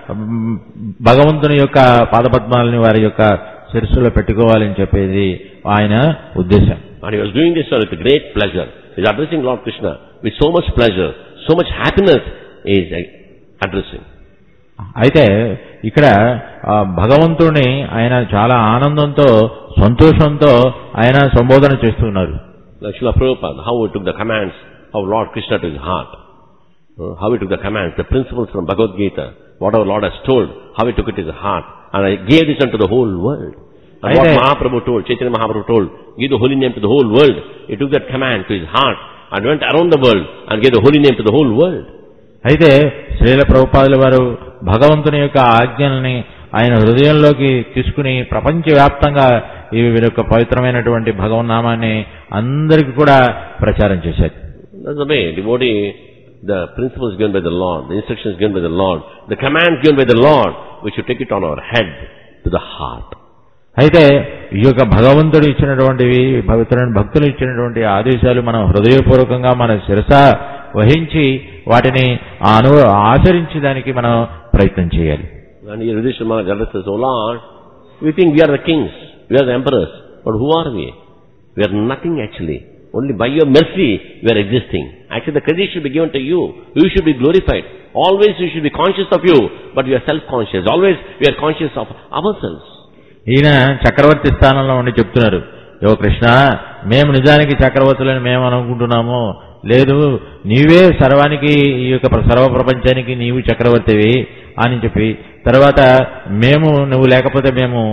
భగవంతుని యొక్క పాదపద్మాలని వారి యొక్క శిరస్సులో పెట్టుకోవాలని చెప్పేది ఆయన ఉద్దేశం. And he was doing this with great pleasure. He is addressing Lord Krishna with so much pleasure, so much happiness he is addressing. అయితే ఇక్కడ భగవంతుడిని ఆయన చాలా ఆనందంతో సంతోషంతో ఆయన సంబోధన చేస్తున్నారు. Like Srila Prabhupada, how he took the commands of Lord Krishna to his heart. How he took the commands, the principles from Bhagavad Gita, whatever Lord has told, how he took it to his heart. And I gave this unto the whole world. And what Mahaprabhu told, Chaitanya Mahaprabhu told, give the holy name to the whole world. He took that command to his heart and went around the world and gave the holy name to the whole world. అయితే శ్రీల ప్రభుపాదుల వారు భగవంతుని యొక్క ఆజ్ఞల్ని ఆయన హృదయంలోకి తీసుకుని ప్రపంచవ్యాప్తంగా ఈ యొక్క పవిత్రమైనటువంటి భగవన్నామాన్ని అందరికీ కూడా ప్రచారం చేశారు. That's the way devotee, the principles given by the Lord, the instructions given by the Lord, the commands given by the Lord, we should take it on our head to the heart. అయితే ఈ యొక్క భగవంతుడు ఇచ్చినటువంటివి పవిత్రమైన భక్తులు ఇచ్చినటువంటి ఆదేశాలు మనం హృదయపూర్వకంగా మన శిరస వహించి వాటిని ఆచరించడానికి మనం ప్రయత్నం చేయాలి. And here Yudhishthira Maharaj addresses, "Oh Lord, we think we are the kings, we are the emperors, but who are we? We are nothing actually. Only by your mercy we are existing. Actually the credit should be given to you. You should be glorified. Always you should be conscious of you, but we are self-conscious. Always we are conscious of ourselves." ఈయన చక్రవర్తి స్థానంలో ఉండి చెప్తున్నారు, యో కృష్ణ, మేము నిజానికి చక్రవర్తులని మేము అనుకుంటున్నాము. లేదు, నీవే సర్వానికి ఈ యొక్క సర్వ ప్రపంచానికి నీవు చక్రవర్తివి అని చెప్పి, తర్వాత మేము నువ్వు లేకపోతే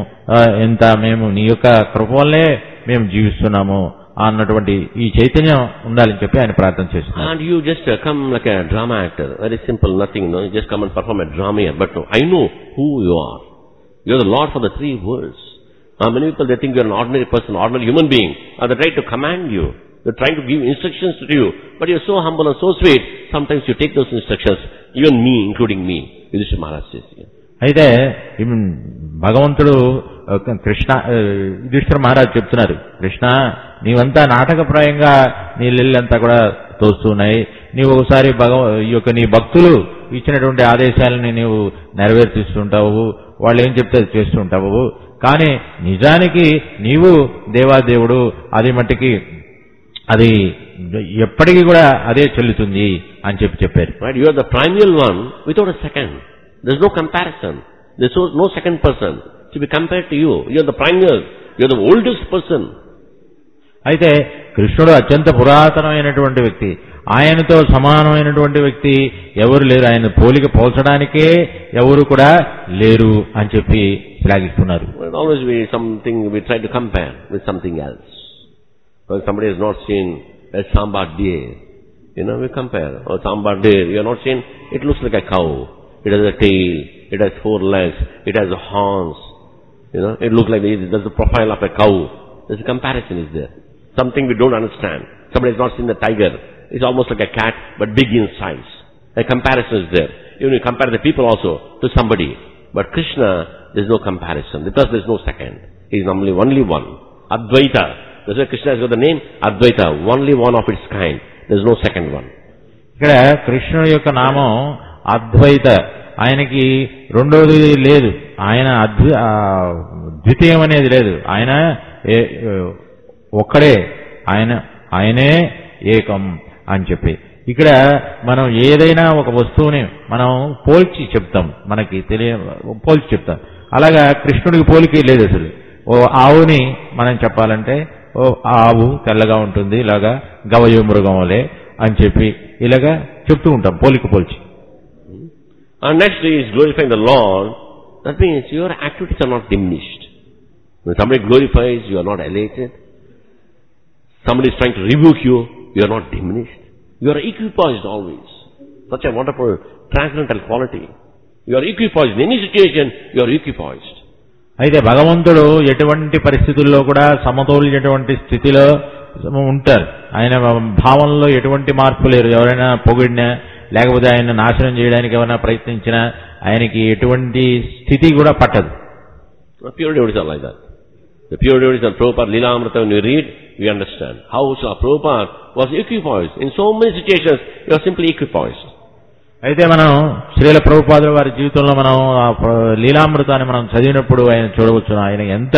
మేము నీ యొక్క కృప వల్లే మేము జీవిస్తున్నాము అన్నటువంటి ఈ చైతన్యం ఉండాలని చెప్పి ఆయన ప్రార్థన చేస్తున్నారు. And you just come like a drama actor, very simple, nothing, no, you just come and perform a drama here, but no, I know who you are. You are the Lord for the three worlds. Many people, they think you are an ordinary person, ordinary human being, and they try to command you. They are trying to give instructions to you, but you are so humble and so sweet, sometimes you take those instructions, even me, including me. Yudhishthira Maharaj says here. అయితే భగవంతుడు యుధిష్ఠిర మహారాజ్ చెప్తున్నారు, కృష్ణ, నీవంతా నాటకప్రాయంగా నీ లీలంతా కూడా తోస్తున్నాయి. నీవు ఒకసారి ఈ యొక్క నీ భక్తులు ఇచ్చినటువంటి ఆదేశాలని నీవు నెరవేర్చిస్తుంటావు, వాళ్ళు ఏం చెప్తే చేస్తుంటావు, కానీ నిజానికి నీవు దేవాదేవుడు, అది మట్టికి అది ఎప్పటికీ కూడా అదే చెల్లుతుంది అని చెప్పారు. Right, you are the primeval one without a second. There is no comparison. There is no second person to be compared to you. You are the primeval. You are the oldest person. అయితే కృష్ణుడు అత్యంత పురాతనమైనటువంటి వ్యక్తి. ఆయనతో సమానమైనటువంటి వ్యక్తి ఎవరు లేరు. ఆయన పోలిక పోల్చడానికే ఎవరు కూడా లేరు అని చెప్పి శ్లాఘిస్తున్నారు. Always we try to compare with something else. When somebody has not seen a sambar deer, we compare. Or sambar deer, you have not seen, it looks like a cow. It has a tail, it has 4 legs, it has horns. It looks like there's the profile of a cow. There's a comparison is there. Something we don't understand. Somebody has not seen the tiger. It's almost like a cat, but big in size. A comparison is there. You compare the people also to somebody. But Krishna, there's no comparison, because there's no second. He's normally only one. Advaita. That's why Krishna has got the name Advaita, only one of its kind. There's no second one. ఇక్కడ కృష్ణుడి యొక్క నామం అద్వైత. ఆయనకి రెండోది లేదు. ఆయన ద్వితీయం అనేది లేదు. ఆయన ఒక్కడే. ఆయనే ఏకం అని చెప్పి ఇక్కడ మనం ఏదైనా ఒక వస్తువుని మనం పోల్చి చెప్తాం, మనకి పోల్చి చెప్తాం. అలాగా కృష్ణుడికి పోలికే లేదు అసలు. ఓ ఆవుని మనం చెప్పాలంటే ఓ ఆవు తెల్లగా ఉంటుంది, ఇలాగా గవయు మృగములే అని చెప్పి ఇలాగా చెప్తూ ఉంటాం పోల్చి. And next is glorifying the Lord. That means your activities are not diminished. When somebody glorifies, you are not elated. Somebody is trying to rebuke you, you are not diminished. You are equipoised always. Such a wonderful transcendental quality. You are equipoised. In any situation, you are equipoised. అయితే భగవంతుడు ఎటువంటి పరిస్థితుల్లో కూడా సమతౌల్యటువంటి స్థితిలో ఉంటారు. ఆయన భావంలో ఎటువంటి మార్పు లేరు. ఎవరైనా పొగిడినా లేకపోతే ఆయన నాశనం చేయడానికి ఎవరైనా ప్రయత్నించినా ఆయనకి ఎటువంటి స్థితి కూడా పట్టదు. Pure devotees are like that. The pure devotees and Prabhupada Leelamrita, when we read, we understand how Srila Prabhupada was equipoised. In so many situations, he was simply equipoised. అయితే మనం శ్రీల ప్రభుపాదుల వారి జీవితంలో మనం లీలామృతాన్ని మనం చదివినప్పుడు ఆయన చూడవచ్చు ఆయన ఎంత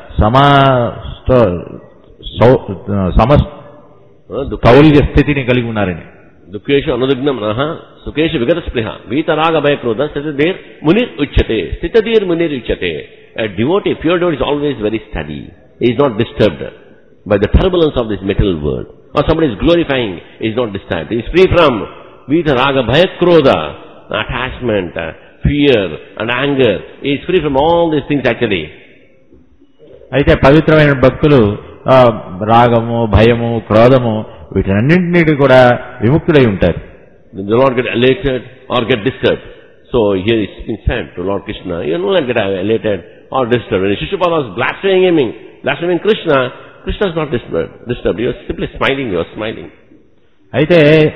సమస్తౌల్య స్థితిని కలిగి ఉన్నారని. దుఃఖేషు అనుదిగ్నం నః సుఖేషు విగత స్పృహ వీతరాగ భయక్రోధ స్థితధీర్ మునిర్ ఉచ్యతే స్థితధీర్ మునిర్ ఉచ్యతే. A devotee, pure devotee is always very steady. He is not disturbed by the turbulence of this material world. Or somebody is glorifying, he is not disturbed. He is free from vitaraga, bhayakrodha, attachment, fear and anger. He is free from all these things actually. అయితే పవిత్రమైన భక్తులు రాగము, భయము, క్రోధము వీటన్నింటినీ కూడా విముక్తులై ఉంటారు. They do not get elated or get disturbed. So here it's been said to Lord Krishna, you will not get elated or disturbed. When Shishupala was blaspheming Krishna, Krishna is not disturbed. He was simply smiling, he was smiling. అయితే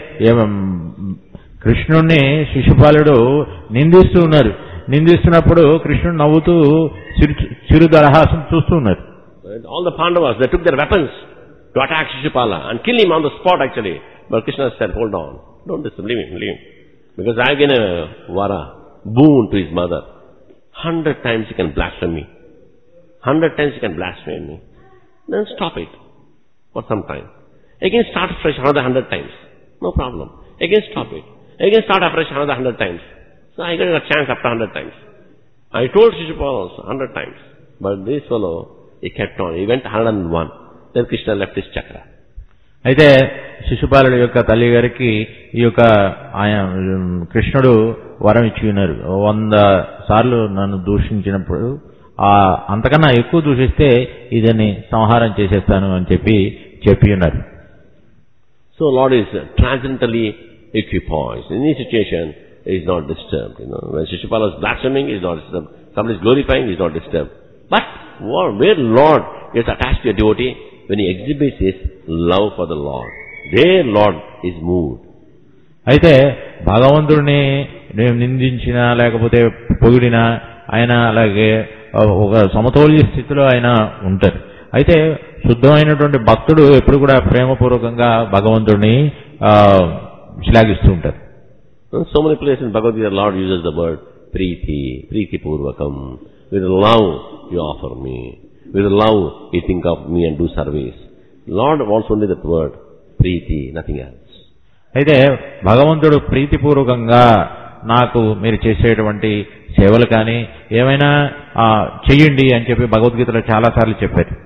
కృష్ణుణ్ణి శిశుపాలుడు నిందిస్తూ ఉన్నారు. నిందిస్తున్నప్పుడు కృష్ణుడు నవ్వుతూ చిరు దరహాసం చూస్తూ ఉన్నారు. All the Pandavas, they took their weapons to attack Shishupala and kill him on the spot actually. But Krishna said, hold on, don't disturb, leave him. Because I have been a vara, boon to his mother. 100 times he can blaspheme me. 100 times he can blaspheme me. Then stop it for some time. Again start fresh another 100 times. No problem. Again stop it. Again start afresh another 100 times. So I got a chance after 100 times. I told Shishupala 100 times. But this fellow, he kept on. He went 101. Then Krishna left his chakra. అయితే శిశుపాలుడి యొక్క తల్లి గారికి ఈ యొక్క ఆయన కృష్ణుడు వరం ఇచ్చి ఉన్నారు. 100 సార్లు నన్ను దూషించినప్పుడు అంతకన్నా ఎక్కువ దూషిస్తే ఇదని సంహారం చేసేస్తాను అని చెప్పి ఉన్నారు. So Lord is transcendentally equipoised. In any situation, he is not disturbed. When Shishupala is blaspheming, he is not disturbed. Somebody is glorifying, he is not disturbed. But where Lord gets attached to a devotee, when he exhibits his love for the Lord, there Lord is moved. అయితే భగవంతుడిని నిందించినా లేకపోతే పొగిడినా ఆయన అలాగే ఒక సమతౌల్య స్థితిలో ఆయన ఉంటారు. అయితే శుద్ధమైనటువంటి భక్తుడు ఎప్పుడు కూడా ప్రేమపూర్వకంగా భగవంతుడిని శ్లాఘిస్తూ ఉంటారు. So many places in Bhagavad Gita, Lord uses the word Preeti Purvakam. With love you offer me. With love you think of me and do service. Lord wants only that word, Preeti, nothing else. అయితే భగవంతుడు ప్రీతిపూర్వకంగా నాకు మీరు చేసేటువంటి సేవలు కానీ ఏమైనా చెయ్యండి అని చెప్పి భగవద్గీతలో చాలా సార్లు చెప్పారు.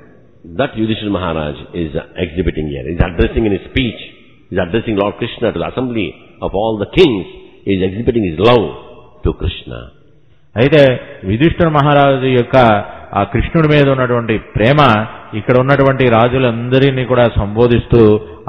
That Yudhishthira Maharaj is exhibiting here. He is addressing in his speech. He is addressing Lord Krishna to the assembly of all the kings. He is exhibiting his love to Krishna. అయితే యుధిష్ఠిర మహారాజు యొక్క ఆ కృష్ణుడి మీద ఉన్నటువంటి ప్రేమ ఇక్కడ ఉన్నటువంటి రాజులందరినీ కూడా సంబోధిస్తూ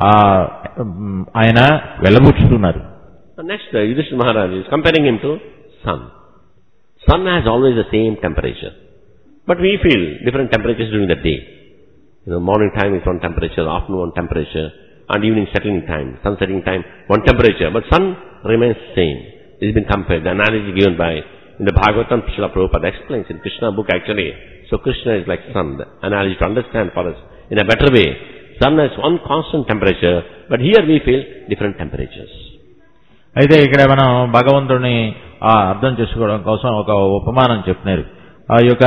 ఆయన వెల్లబుచ్చుతున్నారు. Next, Yudhishthira Maharaj is comparing him to sun. Sun has always the same temperature. But we feel different temperatures during the day. Morning time is one temperature, afternoon one temperature, and evening setting time, sun setting time, one temperature. But sun remains same. It has been compared. The analogy given by in the Bhagavatam, Srila Prabhupada explains in Krishna book actually. So Krishna is like sun. The analogy to understand for us in a better way. Sun has one constant temperature, but here we feel different temperatures. అయితే ఇక్కడ మనం భగవంతుడిని అర్థం చేసుకోవడం కోసం ఒక ఉపమానం చెప్తున్నారు. ఆ యొక్క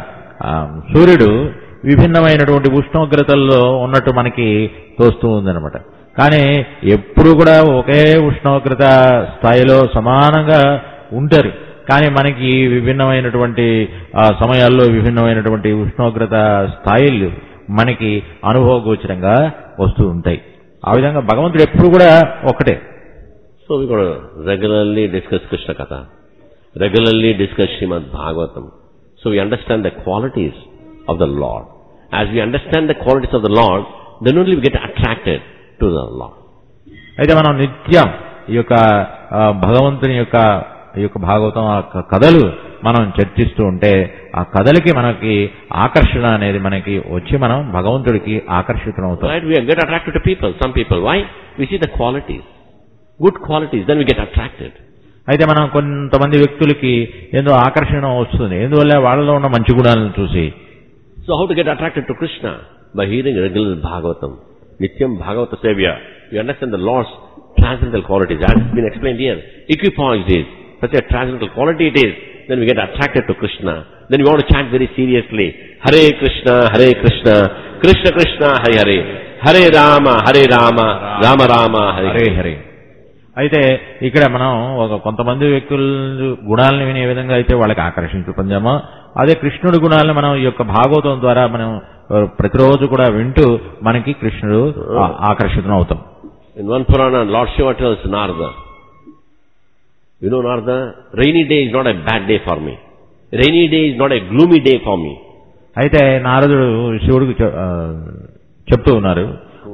సూర్యుడు విభిన్నమైనటువంటి ఉష్ణోగ్రతల్లో ఉన్నట్టు మనకి తోస్తూ ఉందన్నమాట. కానీ ఎప్పుడు కూడా ఒకే ఉష్ణోగ్రత స్థాయిలో సమానంగా ఉంటారు. కానీ మనకి విభిన్నమైనటువంటి సమయాల్లో విభిన్నమైనటువంటి ఉష్ణోగ్రత స్థాయిలు మనకి అనుభవగోచరంగా వస్తూ ఉంటాయి. ఆ విధంగా భగవంతుడు ఎప్పుడు కూడా ఒకటే. So we got to regularly discuss Krishna Katha, regularly discuss Srimad Bhagavatam. So we understand the qualities of the Lord. As we understand the qualities of the Lord, then only we get attracted to the Lord. అయితే మనం నిత్యం ఈ యొక్క భగవంతుని యొక్క భాగవతం కథలు మనం చర్చిస్తూ ఉంటే ఆ కథలకి మనకి ఆకర్షణ అనేది మనకి వచ్చి మనం భగవంతుడికి ఆకర్షితం అవుతాం. Right, we get attracted to people. Some people, why? We see the qualities, good qualities, then we get attracted. అయితే మనం కొంతమంది వ్యక్తులకి ఏదో ఆకర్షణ వస్తుంది, ఎందువల్ల వాళ్ళలో ఉన్న మంచి గుణాలను చూసి. So how to get attracted to Krishna? By hearing regular Bhagavatam. Nityam Bhagavata Sevya. You understand the Lord's transcendental qualities. As has been explained here. Equipoise is such a transcendental quality it is. Then we get attracted to Krishna. Then we want to chant very seriously. Hare Krishna, Krishna Krishna, Hare Hare. Hare Rama, Rama Rama, Hare Hare. అయితే ఇక్కడ మనం కొంతమంది వ్యక్తుల గుణాలను వినే విధంగా అయితే వాళ్ళకి ఆకర్షించి పొందామో, అదే కృష్ణుడి గుణాలను మనం ఈ యొక్క భాగవతం ద్వారా మనం ప్రతిరోజు కూడా వింటూ మనకి కృష్ణుడు ఆకర్షితం అవుతాం. In one Purana, Lord Shiva tells Narada, you know Narada, rainy day is not a bad day for me. Rainy day is not a gloomy day for me. అయితే నారదుడు శివుడికి చెప్తూ ఉన్నారు,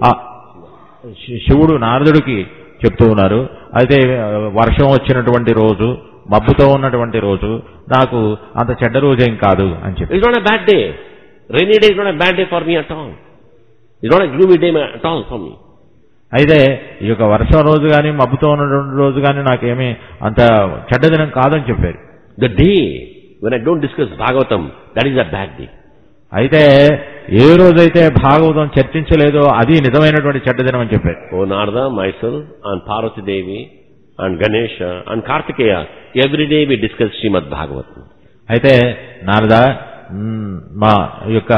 శివుడు నారదుడికి చెప్తూ ఉన్నారు, అయితే వర్షం వచ్చినటువంటి రోజు, మబ్బుతో ఉన్నటువంటి రోజు నాకు అంత చెడ్డ రోజేం కాదు అని చెప్పి. It's not a bad day. Rainy day is not a bad day for me at all. It's not a gloomy day at all for me. అయితే ఈ యొక్క వర్షం రోజు కానీ మబ్బుతో ఉన్నటువంటి రోజు కానీ నాకేమీ అంత చెడ్డ దినం కాదని చెప్పారు. The day when I don't discuss Bhagavatam, that is a bad day. అయితే ఏ రోజైతే భాగవతం చర్చించలేదో అది నిజమైనటువంటి చెడ్డ దినం అని చెప్పారు. Oh Narada, myself and Parvati Devi and Ganesha and Kartikeya, every day we discuss Srimad Bhagavatam. అయితే నారద, మా యొక్క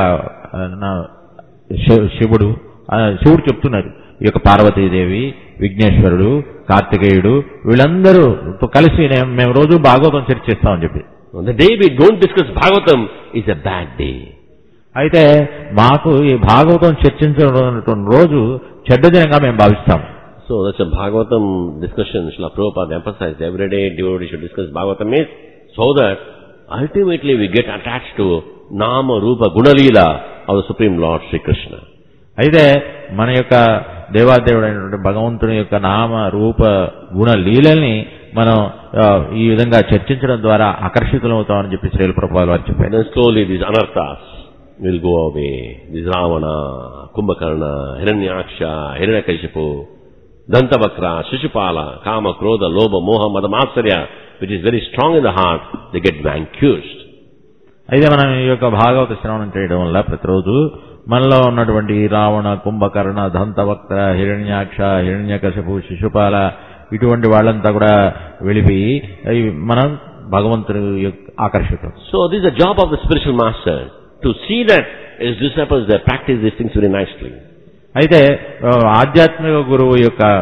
శివుడు చెప్తున్నారు, ఈ యొక్క పార్వతీదేవి, విఘ్నేశ్వరుడు, కార్తికేయుడు వీళ్ళందరూ కలిసి మేము రోజు భాగవతం చర్చిస్తామని చెప్పి. The day we don't discuss Bhagavatam is a bad day. అయితే మాకు ఈ భాగవతం చర్చించడం రోజు చెడ్డ దినంగా మేము భావిస్తాం. So that's a Bhagavatam discussion. Srila Prabhupada emphasized every day devotee should discuss Bhagavatam is so that ultimately we get attached to Nama Rupa Gunalila of the Supreme Lord Sri Krishna. అయితే మన యొక్క దేవాదేవుడైనటువంటి భగవంతుని యొక్క నామ రూప గుణ లీలని మనం ఈ విధంగా చర్చించడం ద్వారా ఆకర్షితులవుతామని చెప్పి శ్రీల ప్రభుపాదుల వారు చెప్పారు. Then slowly these anarthas will go away. This Ravana, Kumbhakarna, Hiranyaksha, Hiranyakashipu, Dantavakra, Shishupala, Kama, Krodha, Lobha, Moha, Madamatsarya, which is very strong in the heart, they get vanquished. అయితే మనం ఈ యొక్క భాగవత శ్రవణం చేయడం వల్ల ప్రతిరోజు మనలో ఉన్నటువంటి రావణ, కుంభకర్ణ, దంతవక్ర, హిరణ్యాక్ష, హిరణ్యకశిపు, శిశుపాల ఇటువంటి వాళ్ళంతా కూడా వెళ్ళిపోయి మనం భగవంతుని ఆకర్షితం. So this is the job of the spiritual master, to see that his disciples they practice these things very nicely. అయితే ఆధ్యాత్మిక గురువు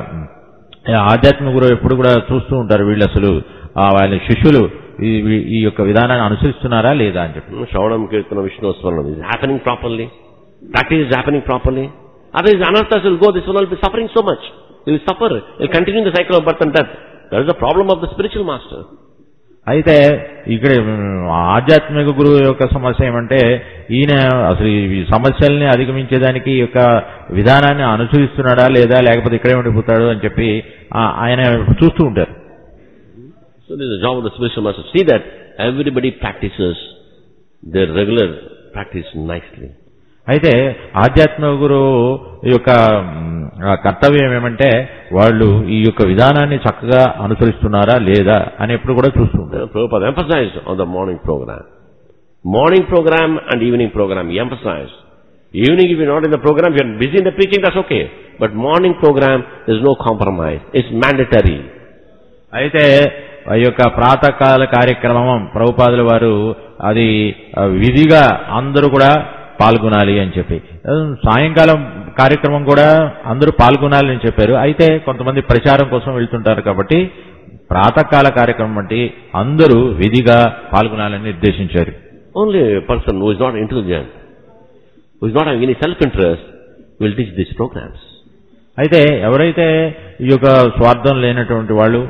ఎప్పుడు కూడా చూస్తూ ఉంటారు, వీళ్ళు అసలు వాళ్ళ శిష్యులు ఈ యొక్క విధానాన్ని అనుసరిస్తున్నారా లేదా అని చెప్పి. Shravanam Kirtana Vishnu Swaranam is happening properly. practice is happening properly. Otherwise, anarthas will go, this one will be suffering so much. He will suffer, he will continue the cycle of birth and death. That is the problem of the spiritual master. అయితే ఇక్కడ ఆధ్యాత్మిక గురువు యొక్క సమస్య ఏమంటే ఈయన అసలు ఈ సమస్యల్ని అధిగమించేదానికి ఈ యొక్క విధానాన్ని అనుసరిస్తున్నాడా లేదా లేకపోతే ఇక్కడే ఉండిపోతాడు అని చెప్పి ఆయన చూస్తూ ఉంటారు. So this is the job of the spiritual master. See that everybody practices their regular practice nicely. అయితే ఆధ్యాత్మిక గురువు యొక్క కర్తవ్యం ఏమంటే వాళ్ళు ఈ యొక్క విధానాన్ని చక్కగా అనుసరిస్తున్నారా లేదా అని ఎప్పుడు కూడా చూస్తుంటారు. Prabhupada emphasized on the morning program. Morning program and evening program, he emphasized. Evening, if you're not in the program, you're busy in the preaching, that's okay. But morning program, there's no compromise. It's mandatory. అయితే ఈ యొక్క ప్రాతకాల కార్యక్రమం ప్రభుపాదుల వారు అది విధిగా అందరూ కూడా పాల్గొనాలి అని చెప్పి, సాయంకాలం కార్యక్రమం కూడా అందరూ పాల్గొనాలి అని చెప్పారు. అయితే కొంతమంది ప్రచారం కోసం వెళ్తుంటారు కాబట్టి ప్రాతకాల కార్యక్రమం అంటే అందరూ విధిగా పాల్గొనాలని నిర్దేశించారు. Only a person who is not intelligent, who is not having any self-interest, will teach these programs. అయితే ఎవరైతే ఈ యొక్క స్వార్థం లేనటువంటి వాళ్ళు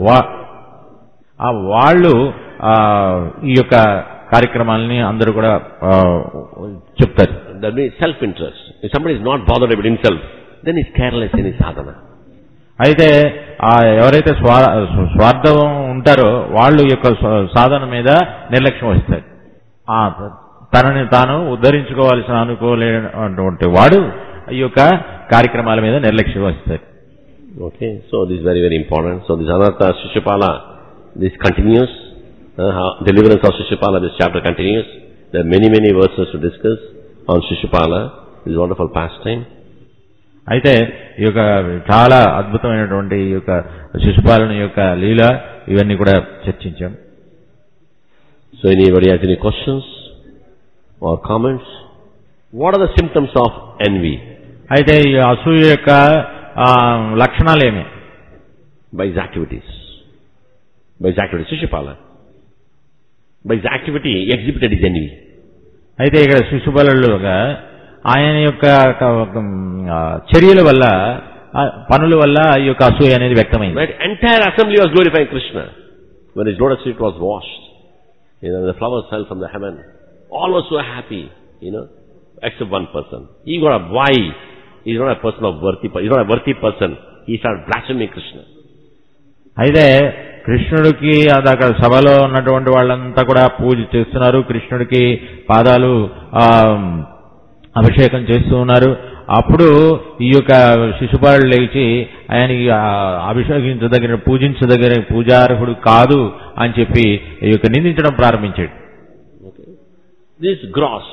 ఈ యొక్క కార్యక్రమాలని అందరూ కూడా చెప్తారు. That means self-interest. If somebody is not bothered about himself, then he is careless in his sadhana. అయితే ఎవరైతే స్వార్థం ఉంటారో వాళ్ళు యొక్క సాధన మీద నిర్లక్ష్యం వస్తారు. తనని తాను ఉద్ధరించుకోవాల్సిన అనుకోలేనటువంటి వాడు ఈ యొక్క కార్యక్రమాల మీద నిర్లక్ష్యం వస్తారు. Okay, so this is very, very important. So this Anartha Shishupala, this continues. Deliverance of Shishupala, this chapter continues. There are many, many verses to discuss on Shishupala. This wonderful pastime. అయితే ఈ యొక్క చాలా అద్భుతమైనటువంటి ఈ యొక్క శిశుపాలన యొక్క లీల ఇవన్నీ కూడా చర్చించాం. So anybody has any questions or comments? What are the symptoms of envy? అయితే ఈ అసూయ యొక్క లక్షణాలు ఏమి? By his activities. By his activities. Shishupala. By his activity, he exhibited his envy. అయితే ఇక్కడ శిశుపాలుడుగా ఆయన యొక్క చర్యల వల్ల పనుల వల్ల ఈ యొక్క అసూయ అనేది వ్యక్తమైంది. Right, entire assembly was glorifying Krishna when his lotus feet was washed. The flowers fell from the heaven. All were so happy, except one person. He got a why? He's not a person of worthy. He's not a worthy person. He started blaspheming Krishna. అయితే కృష్ణుడికి అది అక్కడ సభలో ఉన్నటువంటి వాళ్ళంతా కూడా పూజ చేస్తున్నారు. కృష్ణుడికి పాదాలు అభిషేకం చేస్తూ ఉన్నారు. అప్పుడు ఈ యొక్క శిశుపాలుడు లేచి ఆయనకి అభిషేకించదగిన పూజించదగిన పూజార్హుడు కాదు అని చెప్పి ఈ యొక్క నిందించడం ప్రారంభించాడు. This gross.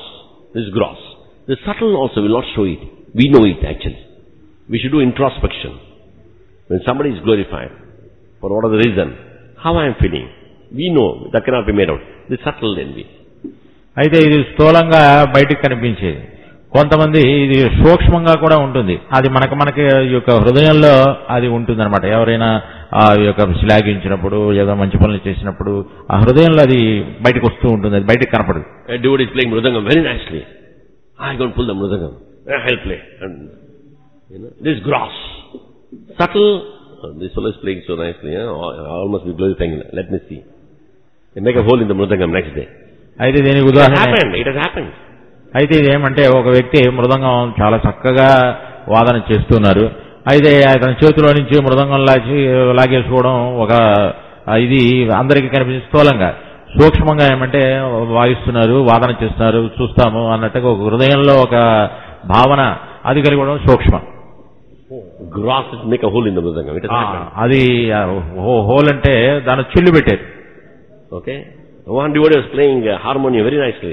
The subtle also will not show it. We know it actually. We should do introspection. When somebody is glorified, for whatever the reason, how I am feeling, we know that cannot be made out. This subtle envy. అయితే ఇది స్థూలంగా బయటకు కనిపించేది, కొంతమంది ఇది సూక్ష్మంగా కూడా ఉంటుంది. అది మనకి ఈ యొక్క హృదయంలో అది ఉంటుంది అనమాట. ఎవరైనా ఆ యొక్క శ్లాఘించినప్పుడు ఏదో మంచి పనులు చేసినప్పుడు ఆ హృదయంలో అది బయటకు వస్తూ ఉంటుంది, అది బయటకు కనపడదు. A dude is playing mridangam very nicely. I go and pull the mridangam. I'll play. And this gross, subtle. This fellow is playing so nicely. All must be glorifying. Let me see. They make a hole in the mridangam next day. అయితే దీనికి ఉదాహరణ it has happened. అయితే ఇదేమంటే ఒక వ్యక్తి మృదంగం చాలా చక్కగా వాదన చేస్తున్నారు. అయితే అతని చేతిలో నుంచి మృదంగం లాగేసుకోవడం ఒక ఇది అందరికీ కనిపించే స్థూలంగా, సూక్ష్మంగా ఏమంటే వాయిస్తున్నారు, వాదన చేస్తున్నారు, చూస్తాము అన్నట్టుగా ఒక హృదయంలో ఒక భావన అది కలిగడం సూక్ష్మం. Gross is make a hole in the mridangam. అది హోల్ అంటే దాన్ని చిల్లు పెట్టారు. Okay. One devotee was playing harmonium very nicely.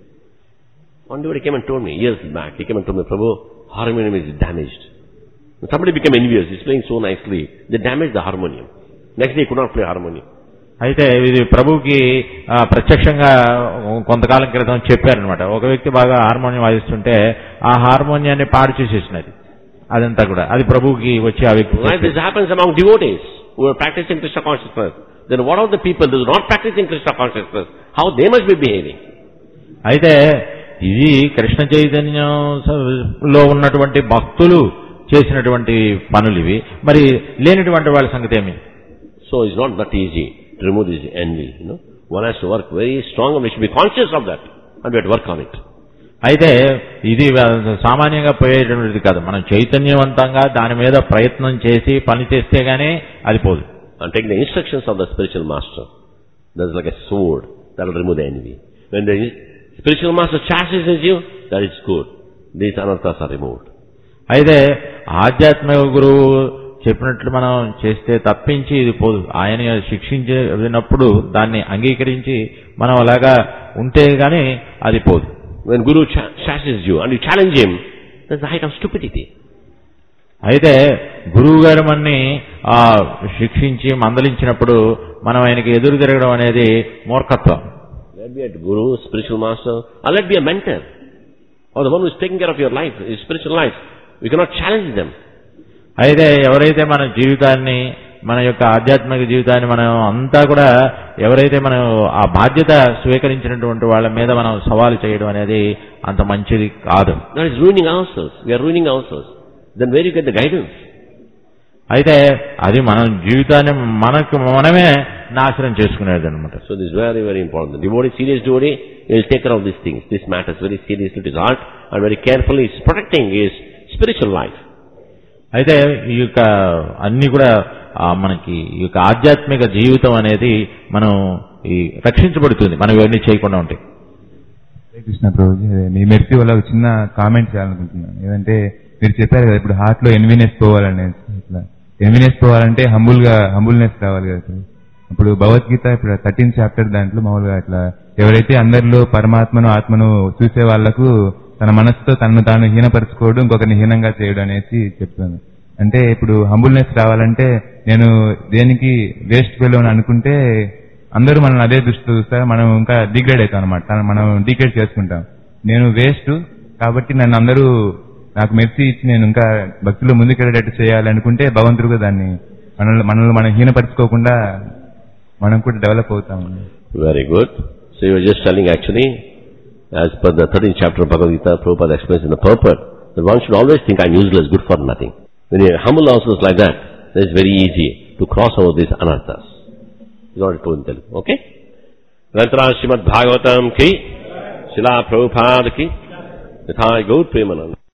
One devotee came and told me years back. He came and told me, Prabhu, harmonium is damaged. Somebody became envious. He's playing so nicely. They damaged the harmonium. Next day he could not play harmonium. అయితే ఇది ప్రభువుకి ప్రత్యక్షంగా కొంతకాలం క్రితం చెప్పారనమాట. ఒక వ్యక్తి బాగా హార్మోనియం వాయిస్తుంటే ఆ హార్మోనియాన్ని పాడు చేసేసినది అదంతా కూడా. అది ప్రభువుకి వచ్చి ఆ వ్యక్తి. This happens among devotees who are practicing Krishna consciousness. Then what of the people who are not practicing Krishna consciousness? How they must be behaving? అయితే ఇది కృష్ణ చైతన్యంలో ఉన్నటువంటి భక్తులు చేసినటువంటి పనులు ఇవి. మరి లేనటువంటి వాళ్ళ సంగతి ఏమి? So it's not that easy to remove this envy. One has to work very strong and we should be conscious of that and we have to work on it. అయితే ఇది సామాన్యంగా పోయేటువంటిది కాదు. మనం చైతన్యవంతంగా దాని మీద ప్రయత్నం చేసి పని చేస్తే గానీ అది పోదు. And take the instructions of the spiritual master. That's like a sword that will remove the envy. When the spiritual master chastises you, that is good. These anarthas are removed. అయితే ఆధ్యాత్మిక గురువు చెప్పినట్లు మనం చేస్తే తప్పించి ఇది పోదు. ఆయన శిక్షించినప్పుడు దాన్ని అంగీకరించి మనం అలాగా ఉంటే గానీ అది పోదు. When Guru chastises you and you challenge him, that's the height of stupidity. అయితే గురువు గారు మనని శిక్షించి మందలించినప్పుడు మనం ఆయనకి ఎదురు తిరగడం అనేది మూర్ఖత్వం. Let be a guru, spiritual master, or let be a mentor, or the one who is taking care of your life, your spiritual life. We cannot challenge them. అయితే ఎవరైతే మన జీవితాన్ని, మన యొక్క ఆధ్యాత్మిక జీవితాన్ని మనం అంతా కూడా ఎవరైతే మనం ఆ బాధ్యత స్వీకరించినటువంటి వాళ్ళ మీద మనం సవాలు చేయడం అనేది అంత మంచిది కాదు. That is ruining ourselves. We are ruining ourselves. Then where you get the guidance? అయితే అది మన జీవితాన్ని మనమే నాశనం చేసుకునేది అనమాట. So this is very, very important. The devotee, serious devotee, he will take care of these things. This matters very seriously to his heart and very carefully is protecting his spiritual life. అయితే ఈ యొక్క అన్ని కూడా మనకి ఈ యొక్క ఆధ్యాత్మిక జీవితం అనేది మనం ఈ రక్షించబడుతుంది మనం ఇవన్నీ చేయకుండా ఉంటే. కృష్ణ ప్రభుజీ, మీ మెర్సీ వల్ల ఒక చిన్న కామెంట్ చేయాలనుకుంటున్నాను. ఏదంటే మీరు చెప్పారు కదా ఇప్పుడు హార్ట్ లో ఎన్వీనెస్ పోవాలనేది. ఇట్లా ఎన్వీనెస్ పోవాలంటే హంబుల్నెస్ రావాలి కదా. ఇప్పుడు భగవద్గీత ఇప్పుడు 13th చాప్టర్ దాంట్లో మామూలుగా ఇట్లా ఎవరైతే అందరిలో పరమాత్మను ఆత్మను చూసే వాళ్లకు తన మనసుతో తనను తాను హీనపరచుకోవడం, ఇంకొకరిని హీనంగా చేయడం అనేసి చెప్తాను. అంటే ఇప్పుడు హంబుల్నెస్ రావాలంటే నేను దేనికి వేస్ట్ ఫెలో అని అనుకుంటే అందరూ మనల్ని అదే దృష్టితో చూస్తారు, మనం ఇంకా డిగ్రేడ్ అవుతాం అనమాట. మనం డిగ్రేడ్ చేసుకుంటాం. నేను వేస్ట్ కాబట్టి నన్ను అందరూ నాకు మెర్సీ ఇచ్చి నేను ఇంకా భక్తిలో ముందుకెళ్ళేటట్టు చేయాలనుకుంటే భగవంతుడుగా దాన్ని మనల్ని మనం హీనపరచుకోకుండా మనం కూడా డెవలప్ అవుతాం. Very good. So you were just telling actually, as per the 13th chapter of Bhagavad Gita, Prabhupada explains in the purport, that one should always think I'm useless, good for nothing. When you humble ourselves like that, then it's very easy to cross over these anarthas. You know what I told you. Okay? Grantara Srimad Bhagavatam ki, Srila Prabhupada ki, Yathai Gaur Premanand.